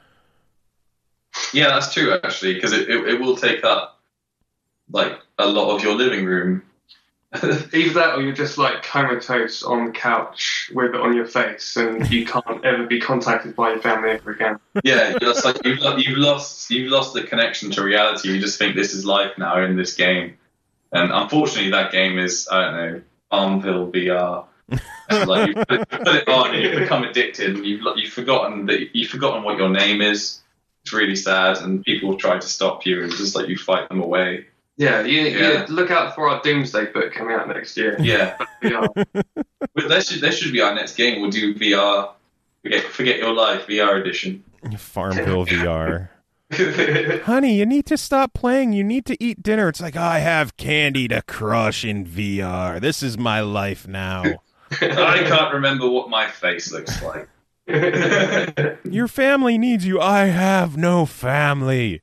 Yeah, that's true actually, because it, it it will take up like a lot of your living room. Either that, or you're just like comatose on the couch with it on your face, and you can't ever be contacted by your family ever again. Yeah, you're just like you've, you've lost you've lost the connection to reality. You just think this is life now in this game, and unfortunately, that game is, I don't know, Farmville V R. And like you put, it, you put it on, and you become addicted, and you've you've forgotten that you've forgotten what your name is. It's really sad, and people try to stop you, and just like you fight them away. Yeah, you, yeah. you look out for our Doomsday book coming out next year. Yeah. But that should, that should be our next game. We'll do V R. Forget, forget Your Life, V R edition. Farmville V R. Honey, you need to stop playing. You need to eat dinner. It's like, I have candy to crush in V R. This is my life now. I can't remember what my face looks like. Your family needs you. I have no family.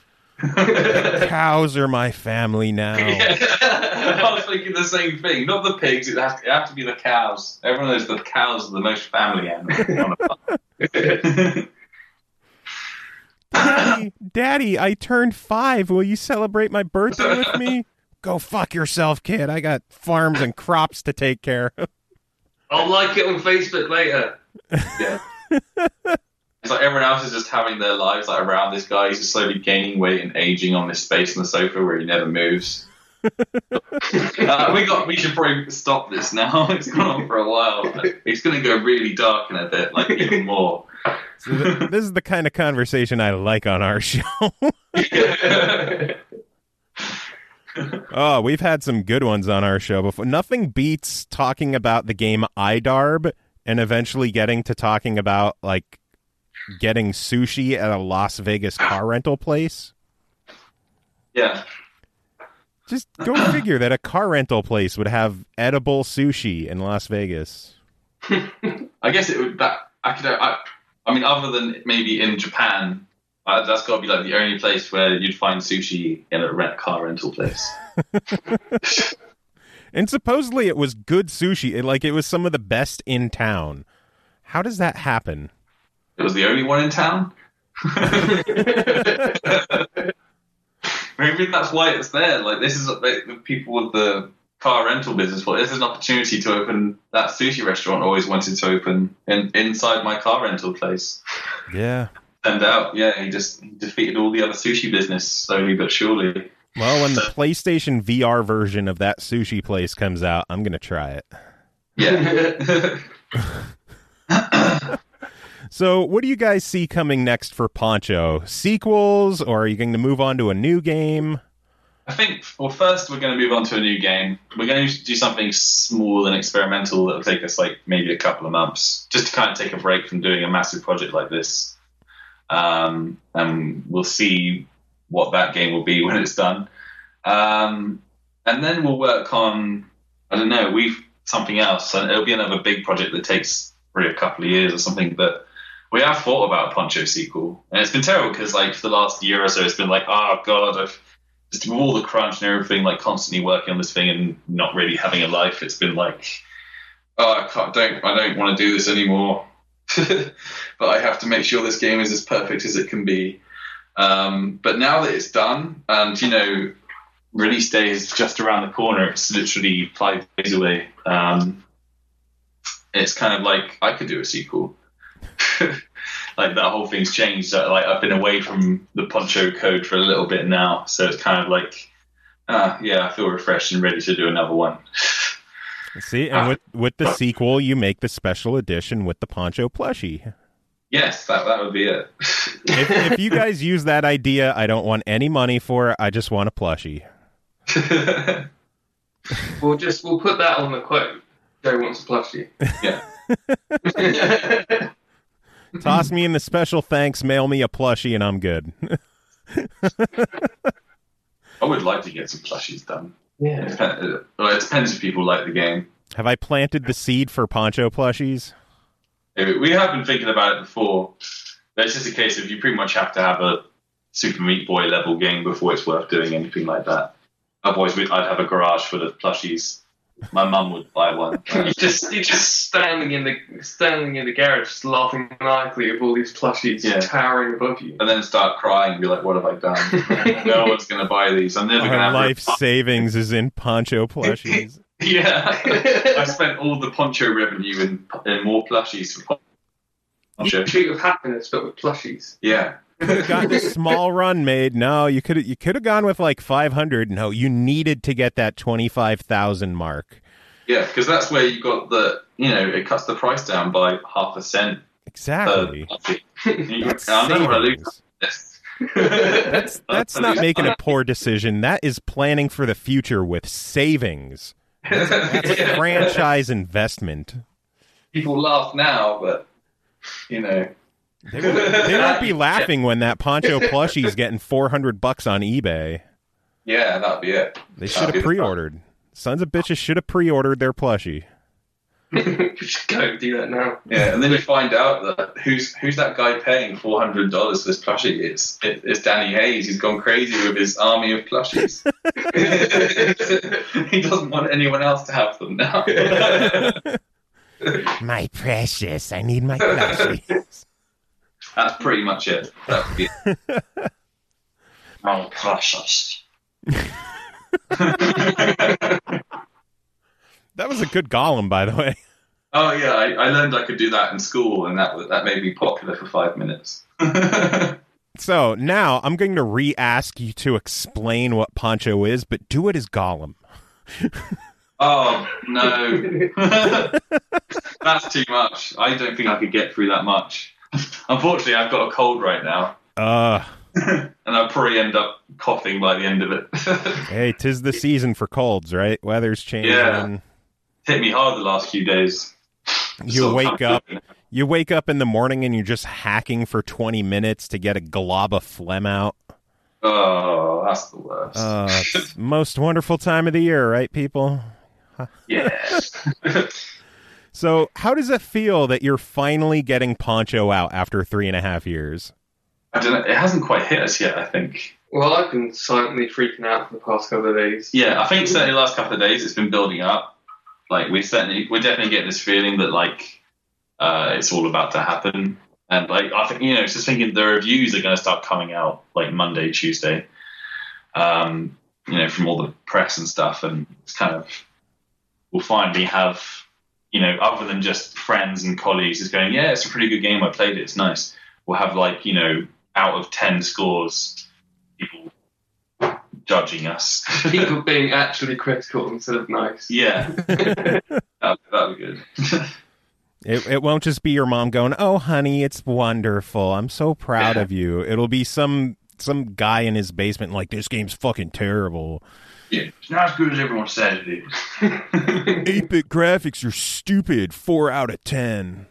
Cows are my family now. Yeah. I was thinking the same thing. Not the pigs. It has to, it has to be the cows. Everyone knows the cows are the most family animal. Daddy, Daddy, I turned five. Will you celebrate my birthday with me? Go fuck yourself, kid. I got farms and crops to take care of. I'll like it on Facebook later. Yeah. It's like everyone else is just having their lives like around this guy. He's just slowly gaining weight and aging on this space on the sofa where he never moves. uh, we got. We should probably stop this now. It's gone on for a while. It's going to go really dark in a bit, like even more. So th- this is the kind of conversation I like on our show. Oh, we've had some good ones on our show before. Nothing beats talking about the game iDarb and eventually getting to talking about like getting sushi at a Las Vegas car rental place. Yeah. Just go figure that a car rental place would have edible sushi in Las Vegas. I guess it would. That I could. I, I mean, other than maybe in Japan, Uh, that's got to be like the only place where you'd find sushi in a rent car rental place. And supposedly it was good sushi. It, like, it was some of the best in town. How does that happen? It was the only one in town? Maybe that's why it's there. Like, this is like, the people with the car rental business. Well, this is an opportunity to open that sushi restaurant I always wanted to open in, inside my car rental place. Yeah. Turned out, yeah, he just he defeated all the other sushi business slowly but surely. Well, when the PlayStation V R version of that sushi place comes out, I'm going to try it. Yeah. So, what do you guys see coming next for Poncho? Sequels, or are you going to move on to a new game? I think, well, first we're going to move on to a new game. We're going to do something small and experimental that will take us like maybe a couple of months, just to kind of take a break from doing a massive project like this. Um, and we'll see what that game will be when it's done. Um, and then we'll work on, I don't know, we've something else. And it'll be another big project that takes probably a couple of years or something. But we have thought about a Poncho sequel. And it's been terrible because, like, for the last year or so, it's been like, oh, God, I've just with all the crunch and everything, like, constantly working on this thing and not really having a life. It's been like, oh, I can't, don't, I don't want to do this anymore. But I have to make sure this game is as perfect as it can be. Um, but now that it's done, and you know, release day is just around the corner. It's literally five days away. Um, it's kind of like I could do a sequel. Like that whole thing's changed. Like I've been away from the Poncho code for a little bit now, so it's kind of like, uh, yeah, I feel refreshed and ready to do another one. See, and with, with the sequel, you make the special edition with the Poncho plushie. Yes, that that would be it. if, if you guys use that idea, I don't want any money for it. I just want a plushie. We'll just we'll put that on the quote. Joe wants a plushie. Yeah. Toss me in the special thanks, mail me a plushie, and I'm good. I would like to get some plushies done. Yeah. It depends, well, it depends if people like the game. Have I planted the seed for Poncho plushies? We have been thinking about it before. It's just a case of you pretty much have to have a Super Meat Boy level game before it's worth doing anything like that. Otherwise, I'd have a garage full of plushies. My mum would buy one. you just you're just standing in the standing in the garage, just laughing maniacally at all these plushies yeah. towering above you, and then start crying and be like, "What have I done? No one's going to buy these. I'm never going to have life savings is in Poncho plushies." Yeah, I spent all the Poncho revenue in, in more plushies for Poncho. Treat of happiness, but with plushies. Yeah. You could have gotten a small run made. No, you could you could have gone with like five hundred. No, you needed to get that twenty-five thousand mark. Yeah, because that's where you got the, you know, it cuts the price down by half a cent. Exactly. That's I don't want to lose this. That's, that's not making a poor decision. That is planning for the future with savings. That's, that's a franchise investment. People laugh now, but, you know. They won't, they won't be laughing when that Poncho plushie's getting four hundred bucks on eBay. Yeah, that'd be it. They should have pre-ordered. Sons of bitches should have pre-ordered their plushie. We should go do that now. Yeah, and then you find out that who's who's that guy paying four hundred dollars for this plushie? It's it, it's Danny Hayes. He's gone crazy with his army of plushies. He doesn't want anyone else to have them now. My precious, I need my plushies. That's pretty much it. That would be it. My precious. That was a good Gollum, by the way. Oh yeah, I, I learned I could do that in school, and that that made me popular for five minutes. So now I'm going to re-ask you to explain what Poncho is, but do it as Gollum. Oh no, that's too much. I don't think I could get through that much. Unfortunately, I've got a cold right now. Uh, and I'll probably end up coughing by the end of it. Hey, 'tis the season for colds, right? Weather's changing. Yeah. Hit me hard the last few days. You So wake up, comforting. you wake up in the morning and you're just hacking for twenty minutes to get a glob of phlegm out. Oh, that's the worst. Uh, it's the most wonderful time of the year, right, people? Yeah. So how does it feel that you're finally getting Poncho out after three and a half years? I don't know. It hasn't quite hit us yet, I think. Well, I've been silently freaking out for the past couple of days. Yeah, I think certainly the last couple of days it's been building up. Like we're certainly, we're definitely getting this feeling that like uh, it's all about to happen. And like I think you know, just thinking the reviews are going to start coming out like Monday, Tuesday. Um, you know, from all the press and stuff, and it's kind of we'll finally have you know, other than just friends and colleagues, is going, yeah, it's a pretty good game. I played it. It's nice. We'll have like you know, out of ten scores. People judging us. People being actually critical instead of nice. Yeah. that would be good. It it won't just be your mom going, "Oh, honey, it's wonderful. I'm so proud yeah. of you." It'll be some some guy in his basement like, "This game's fucking terrible." Yeah, it's not as good as everyone says it is. eight-bit graphics are stupid. Four out of ten.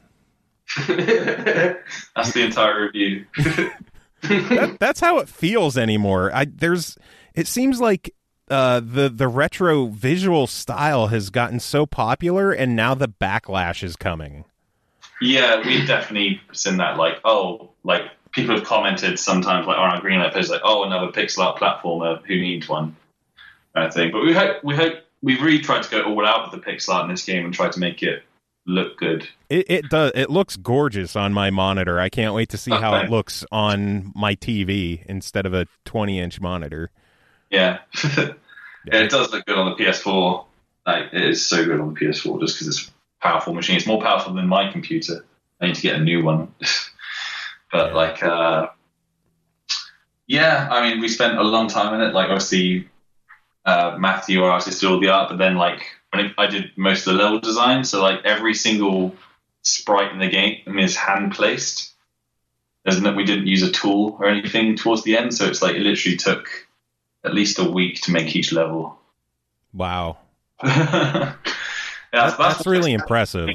That's the entire review. that, that's how it feels anymore. I there's it seems like uh, the the retro visual style has gotten so popular, and now the backlash is coming. Yeah, we've definitely seen that. Like, oh, like people have commented sometimes, like on our Greenlight page, like, oh, another pixel art platformer. Who needs one? Kind of thing. But we hope we hope we've really tried to go all out with the pixel art in this game and try to make it look good. It, it does. It looks gorgeous on my monitor. I can't wait to see okay. how it looks on my T V instead of a twenty inch monitor. Yeah. yeah, it does look good on the P S four. Like, it is so good on the P S four just because it's a powerful machine. It's more powerful than my computer. I need to get a new one. but yeah. like, uh, yeah, I mean, we spent a long time in it. Like, obviously, uh, Matthew, our artist, did all the art, but then like. When I did most of the level design, so like every single sprite in the game is hand placed. Isn't it? We didn't use a tool or anything towards the end, so it's like it literally took at least a week to make each level. Wow, yeah, that's, that's, that's really impressive.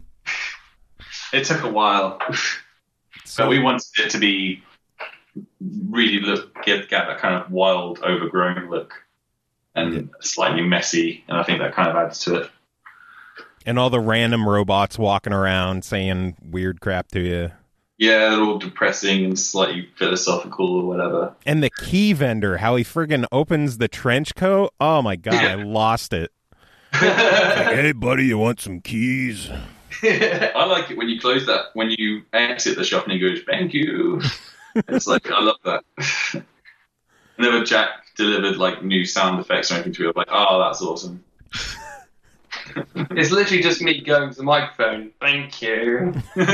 It took a while, so but we wanted it to be really look get, get that kind of wild, overgrown look. And slightly messy, and I think that kind of adds to it. And all the random robots walking around saying weird crap to you. Yeah, they're all depressing and slightly philosophical or whatever. And the key vendor, how he friggin' opens the trench coat. Oh my god, I lost it. Like, hey buddy, you want some keys? I like it when you close that, when you exit the shop and he goes, thank you. It's like, I love that. Never Jack delivered like new sound effects or anything to me. I'm like, oh, that's awesome. It's literally just me going to the microphone. Thank you.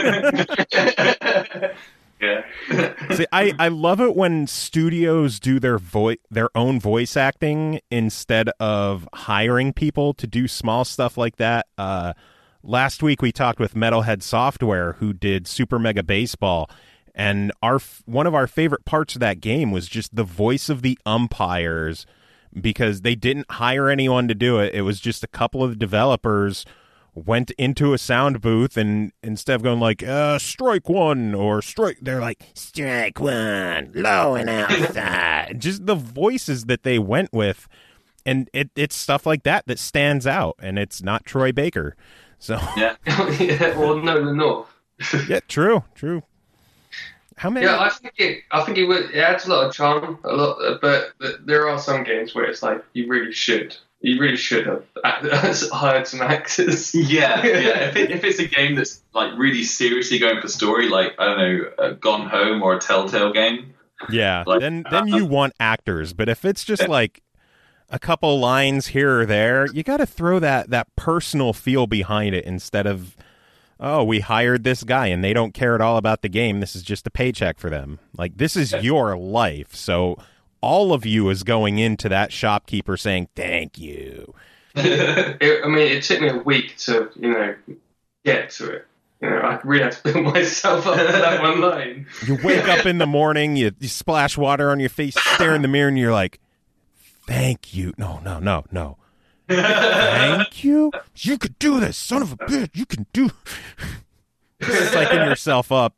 yeah. See, I, I love it when studios do their voice their own voice acting instead of hiring people to do small stuff like that. Uh, last week we talked with Metalhead Software, who did Super Mega Baseball. And our one of our favorite parts of that game was just the voice of the umpires, because they didn't hire anyone to do it. It was just a couple of developers went into a sound booth, and instead of going like, uh, strike one or strike, they're like, strike one, low and outside. Just the voices that they went with. And it, it's stuff like that that stands out, and it's not Troy Baker. So yeah, yeah or Nolan North. Yeah, true, true. How many? Yeah, I think it. I think it would. It adds a lot of charm, a lot. But there are some games where it's like you really should. You really should have hired some actors. Yeah, yeah. If, it, if it's a game that's like really seriously going for story, like I don't know, a Gone Home or a Telltale game. Yeah, like, then then you want actors. But if it's just like a couple lines here or there, you got to throw that that personal feel behind it instead of, oh, we hired this guy and they don't care at all about the game. This is just a paycheck for them. Like, this is your life. So all of you is going into that shopkeeper saying, thank you. it, I mean, it took me a week to, you know, get to it. You know, I really had to build myself up to that one line. You wake up in the morning, you, you splash water on your face, stare in the mirror, and you're like, thank you. No, no, no, no. Thank you. You could do this, son of a bitch. You can do. It's psyching yourself up.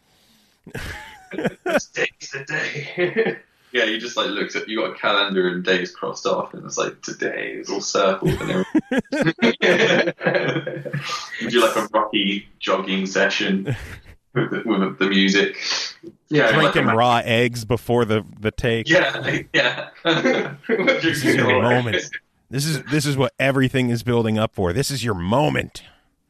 Today's the day. Yeah, you just like looked at, you got a calendar and days crossed off, and it's like today is all circled and everything. You do like a rocky jogging session with the, with the music. Yeah, drinking like a- raw eggs before the the take. Yeah, yeah. This is your moment. This is this is what everything is building up for. This is your moment.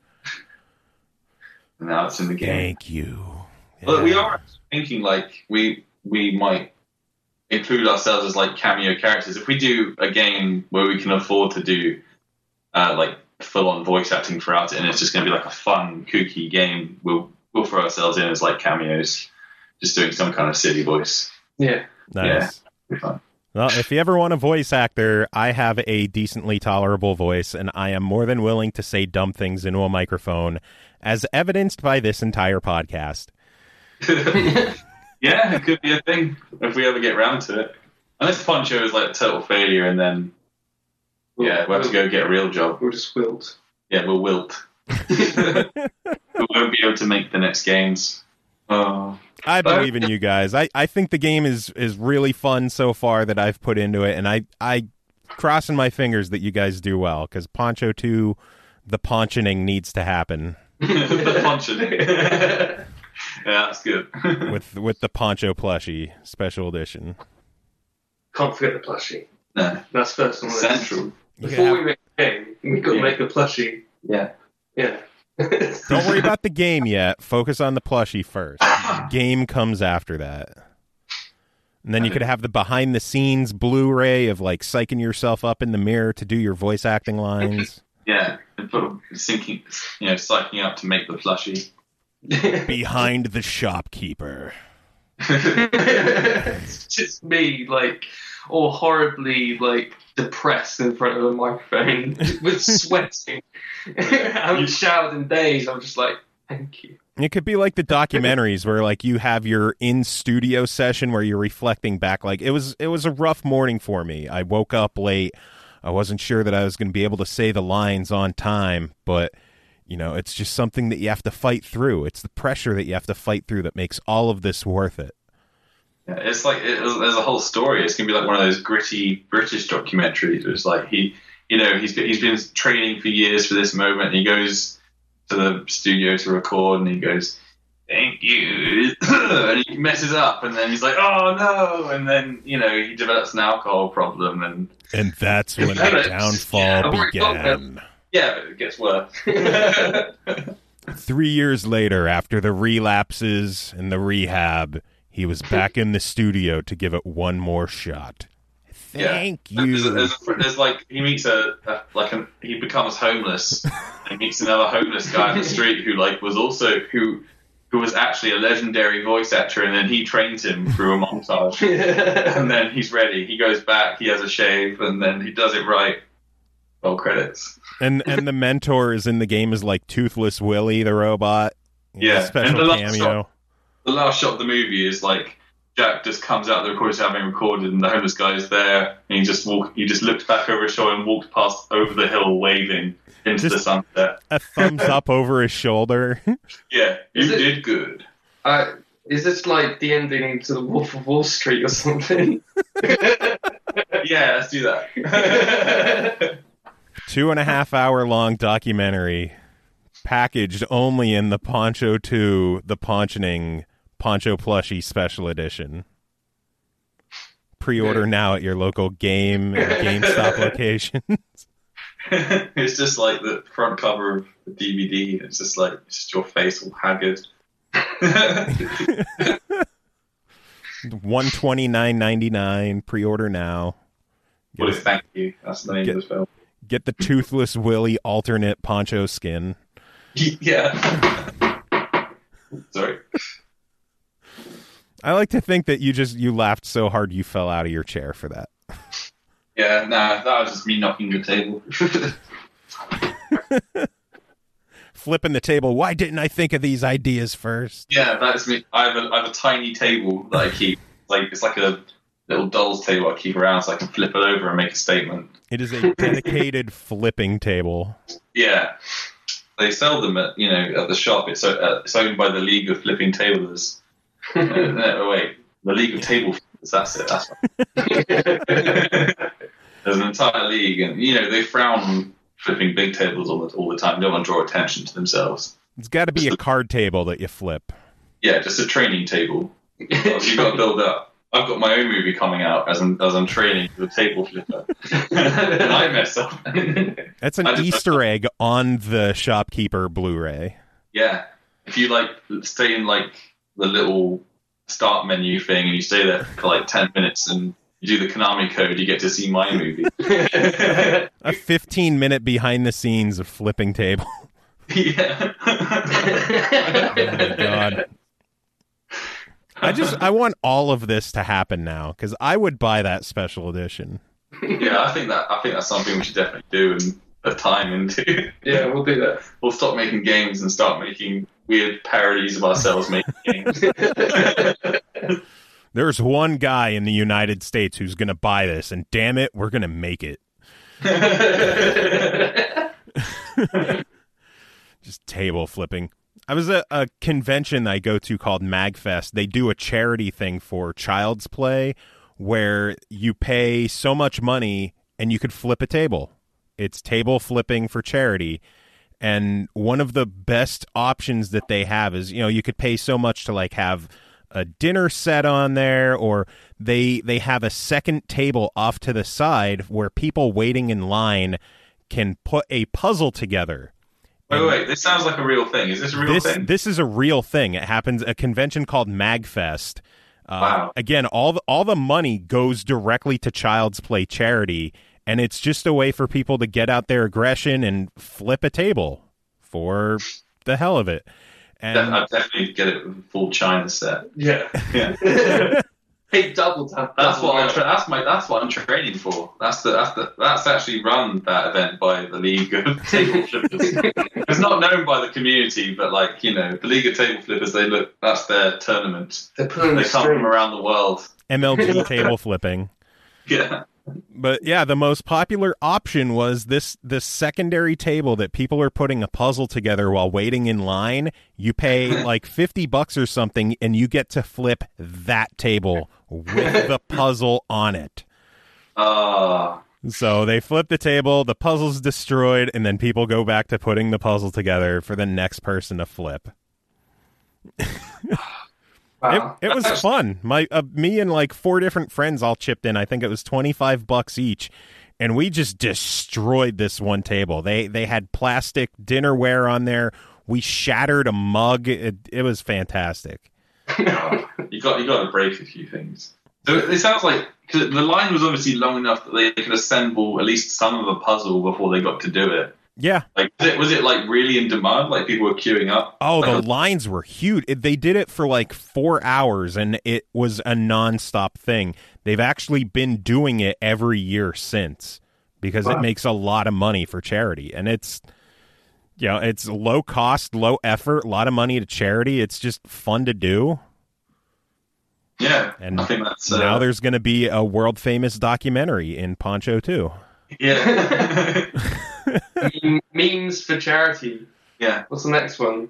Now it's in the game. Thank you. But we Yeah. are thinking like we we might include ourselves as like cameo characters. If we do a game where we can afford to do uh, like full on voice acting throughout it, and it's just going to be like a fun, kooky game, we'll we'll throw ourselves in as like cameos, just doing some kind of silly voice. Yeah. Nice. Yeah. It'll be fun. Well, if you ever want a voice actor, I have a decently tolerable voice, and I am more than willing to say dumb things into a microphone, as evidenced by this entire podcast. Yeah, it could be a thing if we ever get round to it. Unless Poncho is like a total failure, and then yeah, we'll have to go get a real job. We'll just wilt. Yeah, we'll wilt. We won't be able to make the next games. Oh. I believe in you guys. I, I think the game is, is really fun so far that I've put into it, and I I crossing my fingers that you guys do well, because Poncho two, the ponchoning needs to happen The punching. Yeah, that's good. with with the Poncho plushie special edition. Can't forget the plushie. No, That's first on the list. central. Before Yeah. we make the game, we've got to Yeah. make the plushie. Yeah. Yeah. Don't worry about the game yet. Focus on the plushie first. The game comes after that. And then you could have the behind the scenes Blu-ray of like psyching yourself up in the mirror to do your voice acting lines. Yeah, and put sinking, you know, psyching up to make the plushie. Behind the shopkeeper. It's just me, like, all horribly, like, depressed in front of a microphone with sweating. I haven't showered in days. I'm just like, thank you. It could be like the documentaries where like you have your in studio session where you're reflecting back like it was it was a rough morning for me. I woke up late. I wasn't sure that I was going to be able to say the lines on time, but you know, it's just something that you have to fight through. It's the pressure that you have to fight through that makes all of this worth it. Yeah, it's like it, there's a whole story. It's gonna be like one of those gritty British documentaries. Where it's like he, you know, he's been, he's been training for years for this moment. And he goes to the studio to record, and he goes, "Thank you," and he messes up, and then he's like, "Oh no!" And then you know he develops an alcohol problem, and And that's when the Develops. downfall Yeah, I've already got began. yeah, but it gets worse. Three years later, after the relapses and the rehab, he was back in the studio to give it one more shot. Thank Yeah. you. There's, a, there's, a, there's like he meets a, a like a, he becomes homeless and he meets another homeless guy on the street who like was also who who was actually a legendary voice actor, and then he trains him through a montage, and then he's ready. He goes back, he has a shave, and then he does it right. Roll credits. and and the mentor is in the game is like Toothless Willie the robot. Yeah, and special the last cameo. shot- The last shot of the movie is like Jack just comes out of the recording having recorded, and the homeless guy is there, and he just walk, he just looked back over his shoulder and walked past over the hill, waving into Just- the sunset. A thumbs up over his shoulder. Yeah, you Is it- did good. Uh, is this like the ending to the Wolf of Wall Street or something? Yeah, let's do that. Two and a half hour long documentary packaged only in the Poncho two, the Ponchoning Poncho Plushie Special Edition. Pre-order now at your local game and GameStop location. It's just like the front cover of the D V D. It's just like it's just your face all haggard. one twenty nine ninety nine. Pre-order now. What is thank you? That's the name Get- of the film. Get the Toothless Willie alternate Poncho skin. Yeah. Sorry. I like to think that you just you laughed so hard you fell out of your chair for that. Yeah, nah, that was just me knocking the table. Flipping the table. Why didn't I think of these ideas first? Yeah, that's me. I have a, I have a tiny table that I keep. Like it's like a little doll's table I keep around, so I can flip it over and make a statement. It is a dedicated flipping table. Yeah, they sell them at you know at the shop. It's uh, it's owned by the League of Flipping Tablers. uh, no, wait, the League of Table Flippers. That's it. That's right. There's an entire league, and you know they frown on flipping big tables all the all the time. They don't want to draw attention to themselves. It's got to be a card table that you flip. Yeah, just a training table. Well, you've got to build up. I've got my own movie coming out as I'm as I'm training for the table flipper, and I mess up. That's an Easter egg on the Shopkeeper Blu-ray. Yeah, if you like stay in like the little start menu thing and you stay there for like ten minutes and you do the Konami code, you get to see my movie. A fifteen minute behind the scenes of flipping table. Yeah. Oh my God. I just I want all of this to happen now because I would buy that special edition. Yeah, I think that I think that's something we should definitely do and put time into. Yeah, we'll do that. We'll stop making games and start making weird parodies of ourselves making games. There's one guy in the United States who's going to buy this, and damn it, we're going to make it. Just table flipping. I was at a convention I go to called MagFest. They do a charity thing for Child's Play where you pay so much money and you could flip a table. It's table flipping for charity. And one of the best options that they have is, you know, you could pay so much to like have a dinner set on there, or they they have a second table off to the side where people waiting in line can put a puzzle together. Wait, wait, this sounds like a real thing. Is this a real this, thing? This is a real thing. It happens at a convention called MagFest. Uh, Wow. Again, all the, all the money goes directly to Child's Play charity, and it's just a way for people to get out their aggression and flip a table for the hell of it. And I'd definitely get it with a full China set. Yeah. Yeah. Hey, double tap. That's what I'm tra- that's my that's what I'm training for. That's the that's the that's actually run that event by the League of Table Flippers. It's not known by the community, but like you know, the League of Table Flippers, they look that's their tournament. They're pulling They the come string. from around the world. M L G table flipping. Yeah. But yeah, the most popular option was this this secondary table that people are putting a puzzle together while waiting in line. You pay like fifty bucks or something and you get to flip that table with the puzzle on it. Ah. So they flip the table, the puzzle's destroyed, and then people go back to putting the puzzle together for the next person to flip. Wow. It, it was fun. My uh, me and like four different friends all chipped in. I think it was twenty-five bucks each, and we just destroyed this one table. They they had plastic dinnerware on there. We shattered a mug. It, it was fantastic. you got you got to break a few things. So it sounds like cause the line was obviously long enough that they could assemble at least some of a puzzle before they got to do it. Yeah. Like was it, was it like really in demand? Like people were queuing up? Oh, like, the lines were huge. It, they did it for like four hours, and it was a nonstop thing. They've actually been doing it every year since because Wow. it makes a lot of money for charity, and it's you know it's low cost, low effort, a lot of money to charity. It's just fun to do. Yeah, And I think that's uh, now there's going to be a world famous documentary in Poncho too. yeah, Meme- Memes for charity. yeah. What's the next one?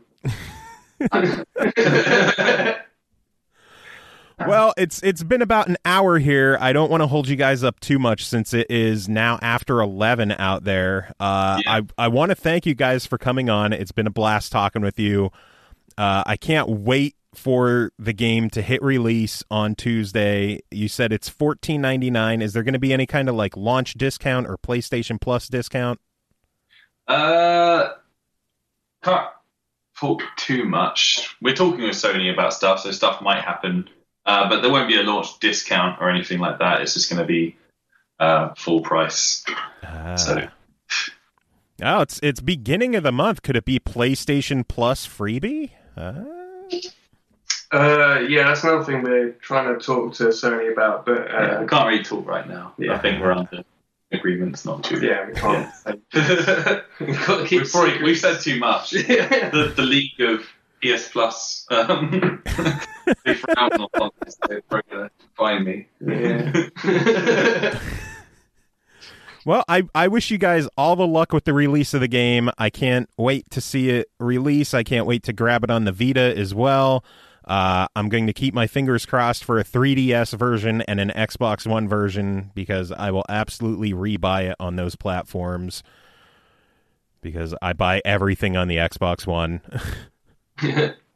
Well, it's it's been about an hour here. I don't want to hold you guys up too much since it is now after eleven out there. Uh, Yeah. I I want to thank you guys for coming on. It's been a blast talking with you. Uh, I can't wait for the game to hit release on Tuesday. You said it's fourteen ninety-nine. Is there going to be any kind of like launch discount or PlayStation Plus discount? Uh, can't talk too much. We're talking with Sony about stuff, so stuff might happen. Uh, but there won't be a launch discount or anything like that. It's just going to be uh, full price. Ah. So Oh, it's it's beginning of the month. Could it be PlayStation Plus freebie? Uh, Uh, yeah, that's another thing we're trying to talk to Sony about, but yeah, uh, we can't really talk right now. Yeah. I think we're under agreements not to. yeah, we can't. Yeah. We've got to keep we've, probably, secrets. we've said too much. Yeah. The, the League of P S Plus, um, they frown on this. They're probably going to find me. Yeah. Well, I, I wish you guys all the luck with the release of the game. I can't wait to see it release. I can't wait to grab it on the Vita as well. Uh, I'm going to keep my fingers crossed for a three D S version and an Xbox One version because I will absolutely rebuy it on those platforms because I buy everything on the Xbox One.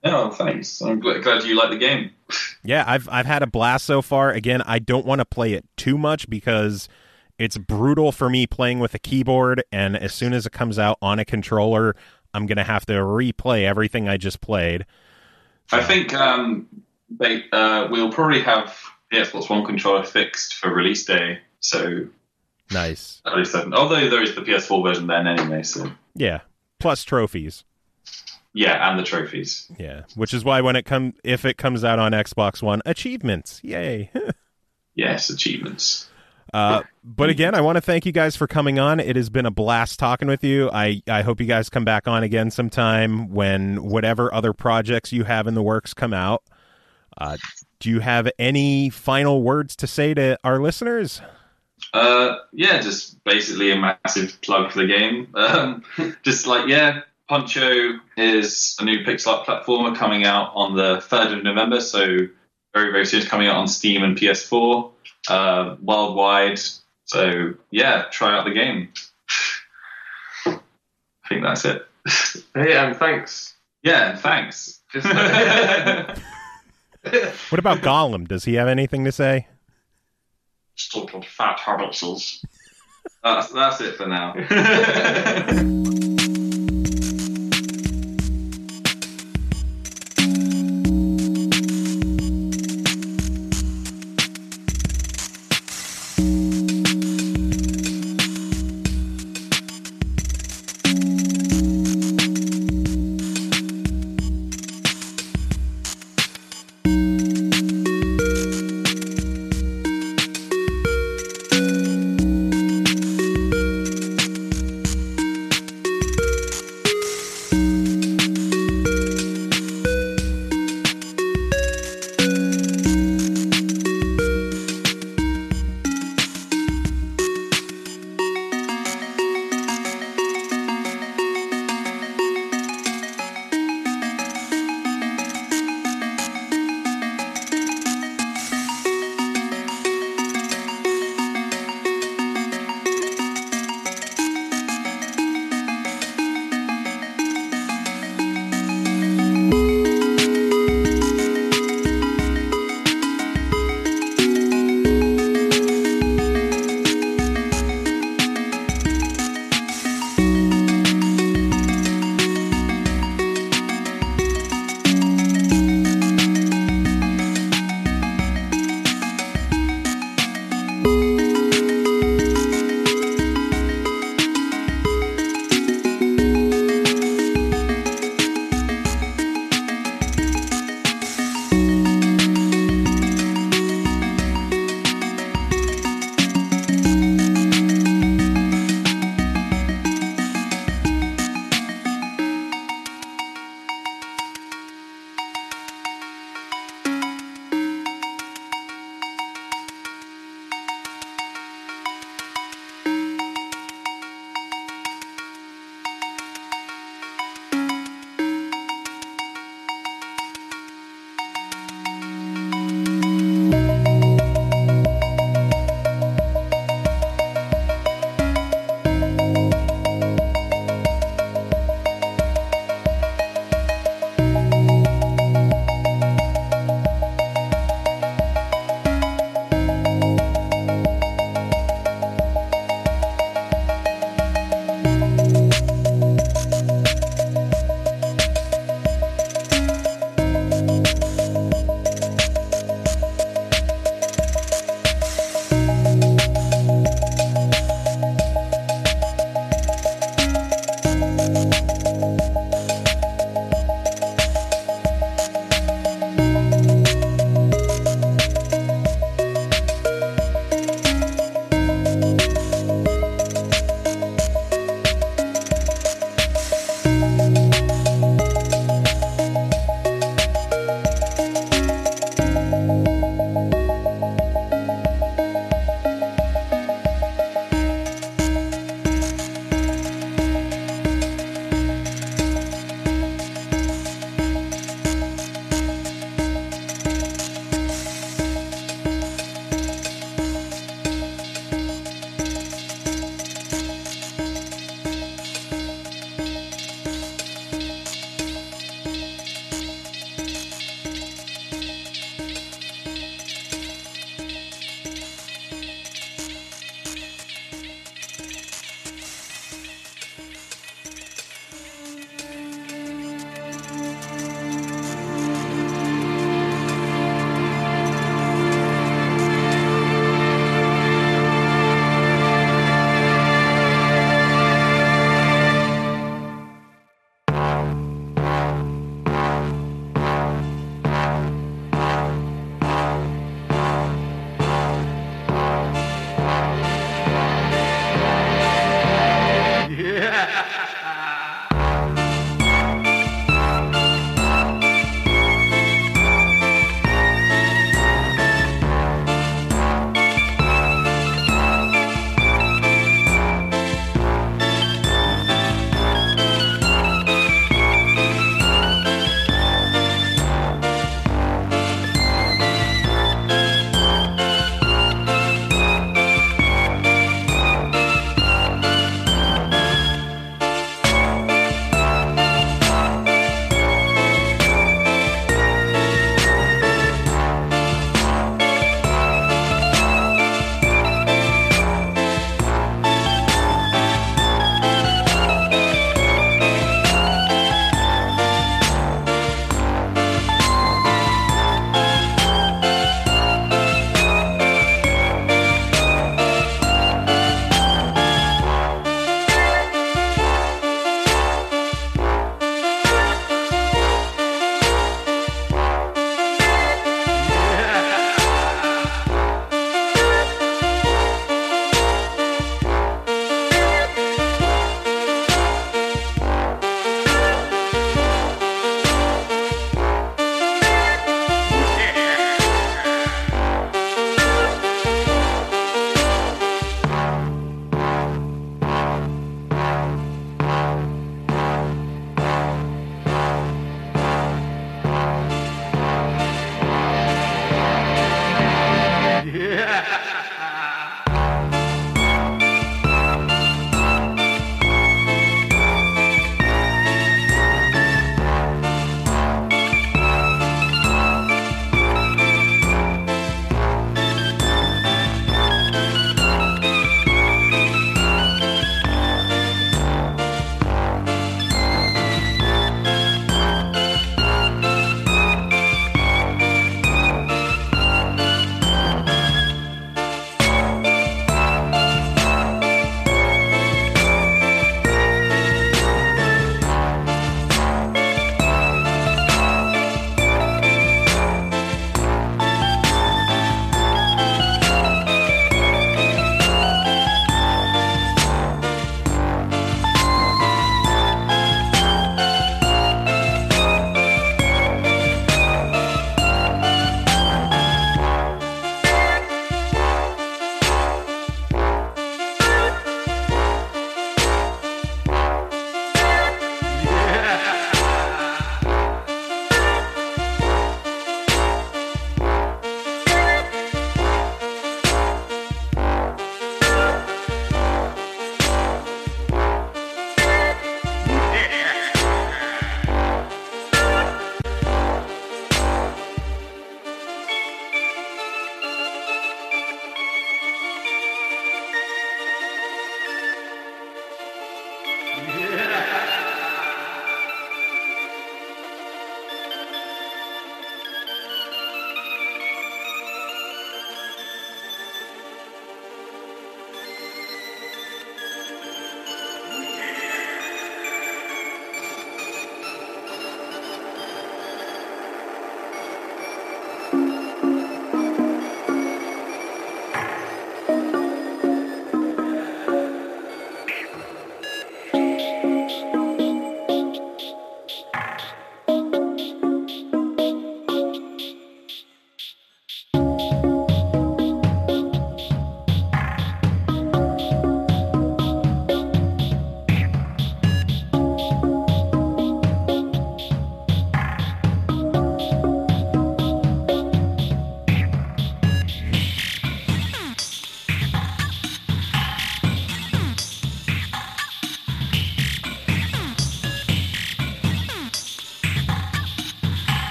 Oh, thanks. I'm glad, glad you like the game. Yeah, I've I've had a blast so far. Again, I don't want to play it too much because it's brutal for me playing with a keyboard, and as soon as it comes out on a controller, I'm going to have to replay everything I just played. I think um, they, uh, we'll probably have the Xbox One controller fixed for release day, so... Nice. At least, although there is the P S four version then anyway, so... Yeah, plus trophies. Yeah, and the trophies. Yeah, which is why when it come if it comes out on Xbox One, achievements, yay. Yes, achievements. Uh, but again, I want to thank you guys for coming on. It has been a blast talking with you. I, I hope you guys come back on again sometime when whatever other projects you have in the works come out. Uh, do you have any final words to say to our listeners? Uh, yeah, just basically a massive plug for the game. Um, just like, yeah, Poncho is a new pixel art platformer coming out on the third of November, so very, very soon. It's coming out on Steam and P S four. Uh, worldwide, so yeah, try out the game. I think that's it. Hey, and thanks. Yeah, and thanks. Just, What about Gollum? Does he have anything to say? Stupid fat hobbitses. That's, that's it for now.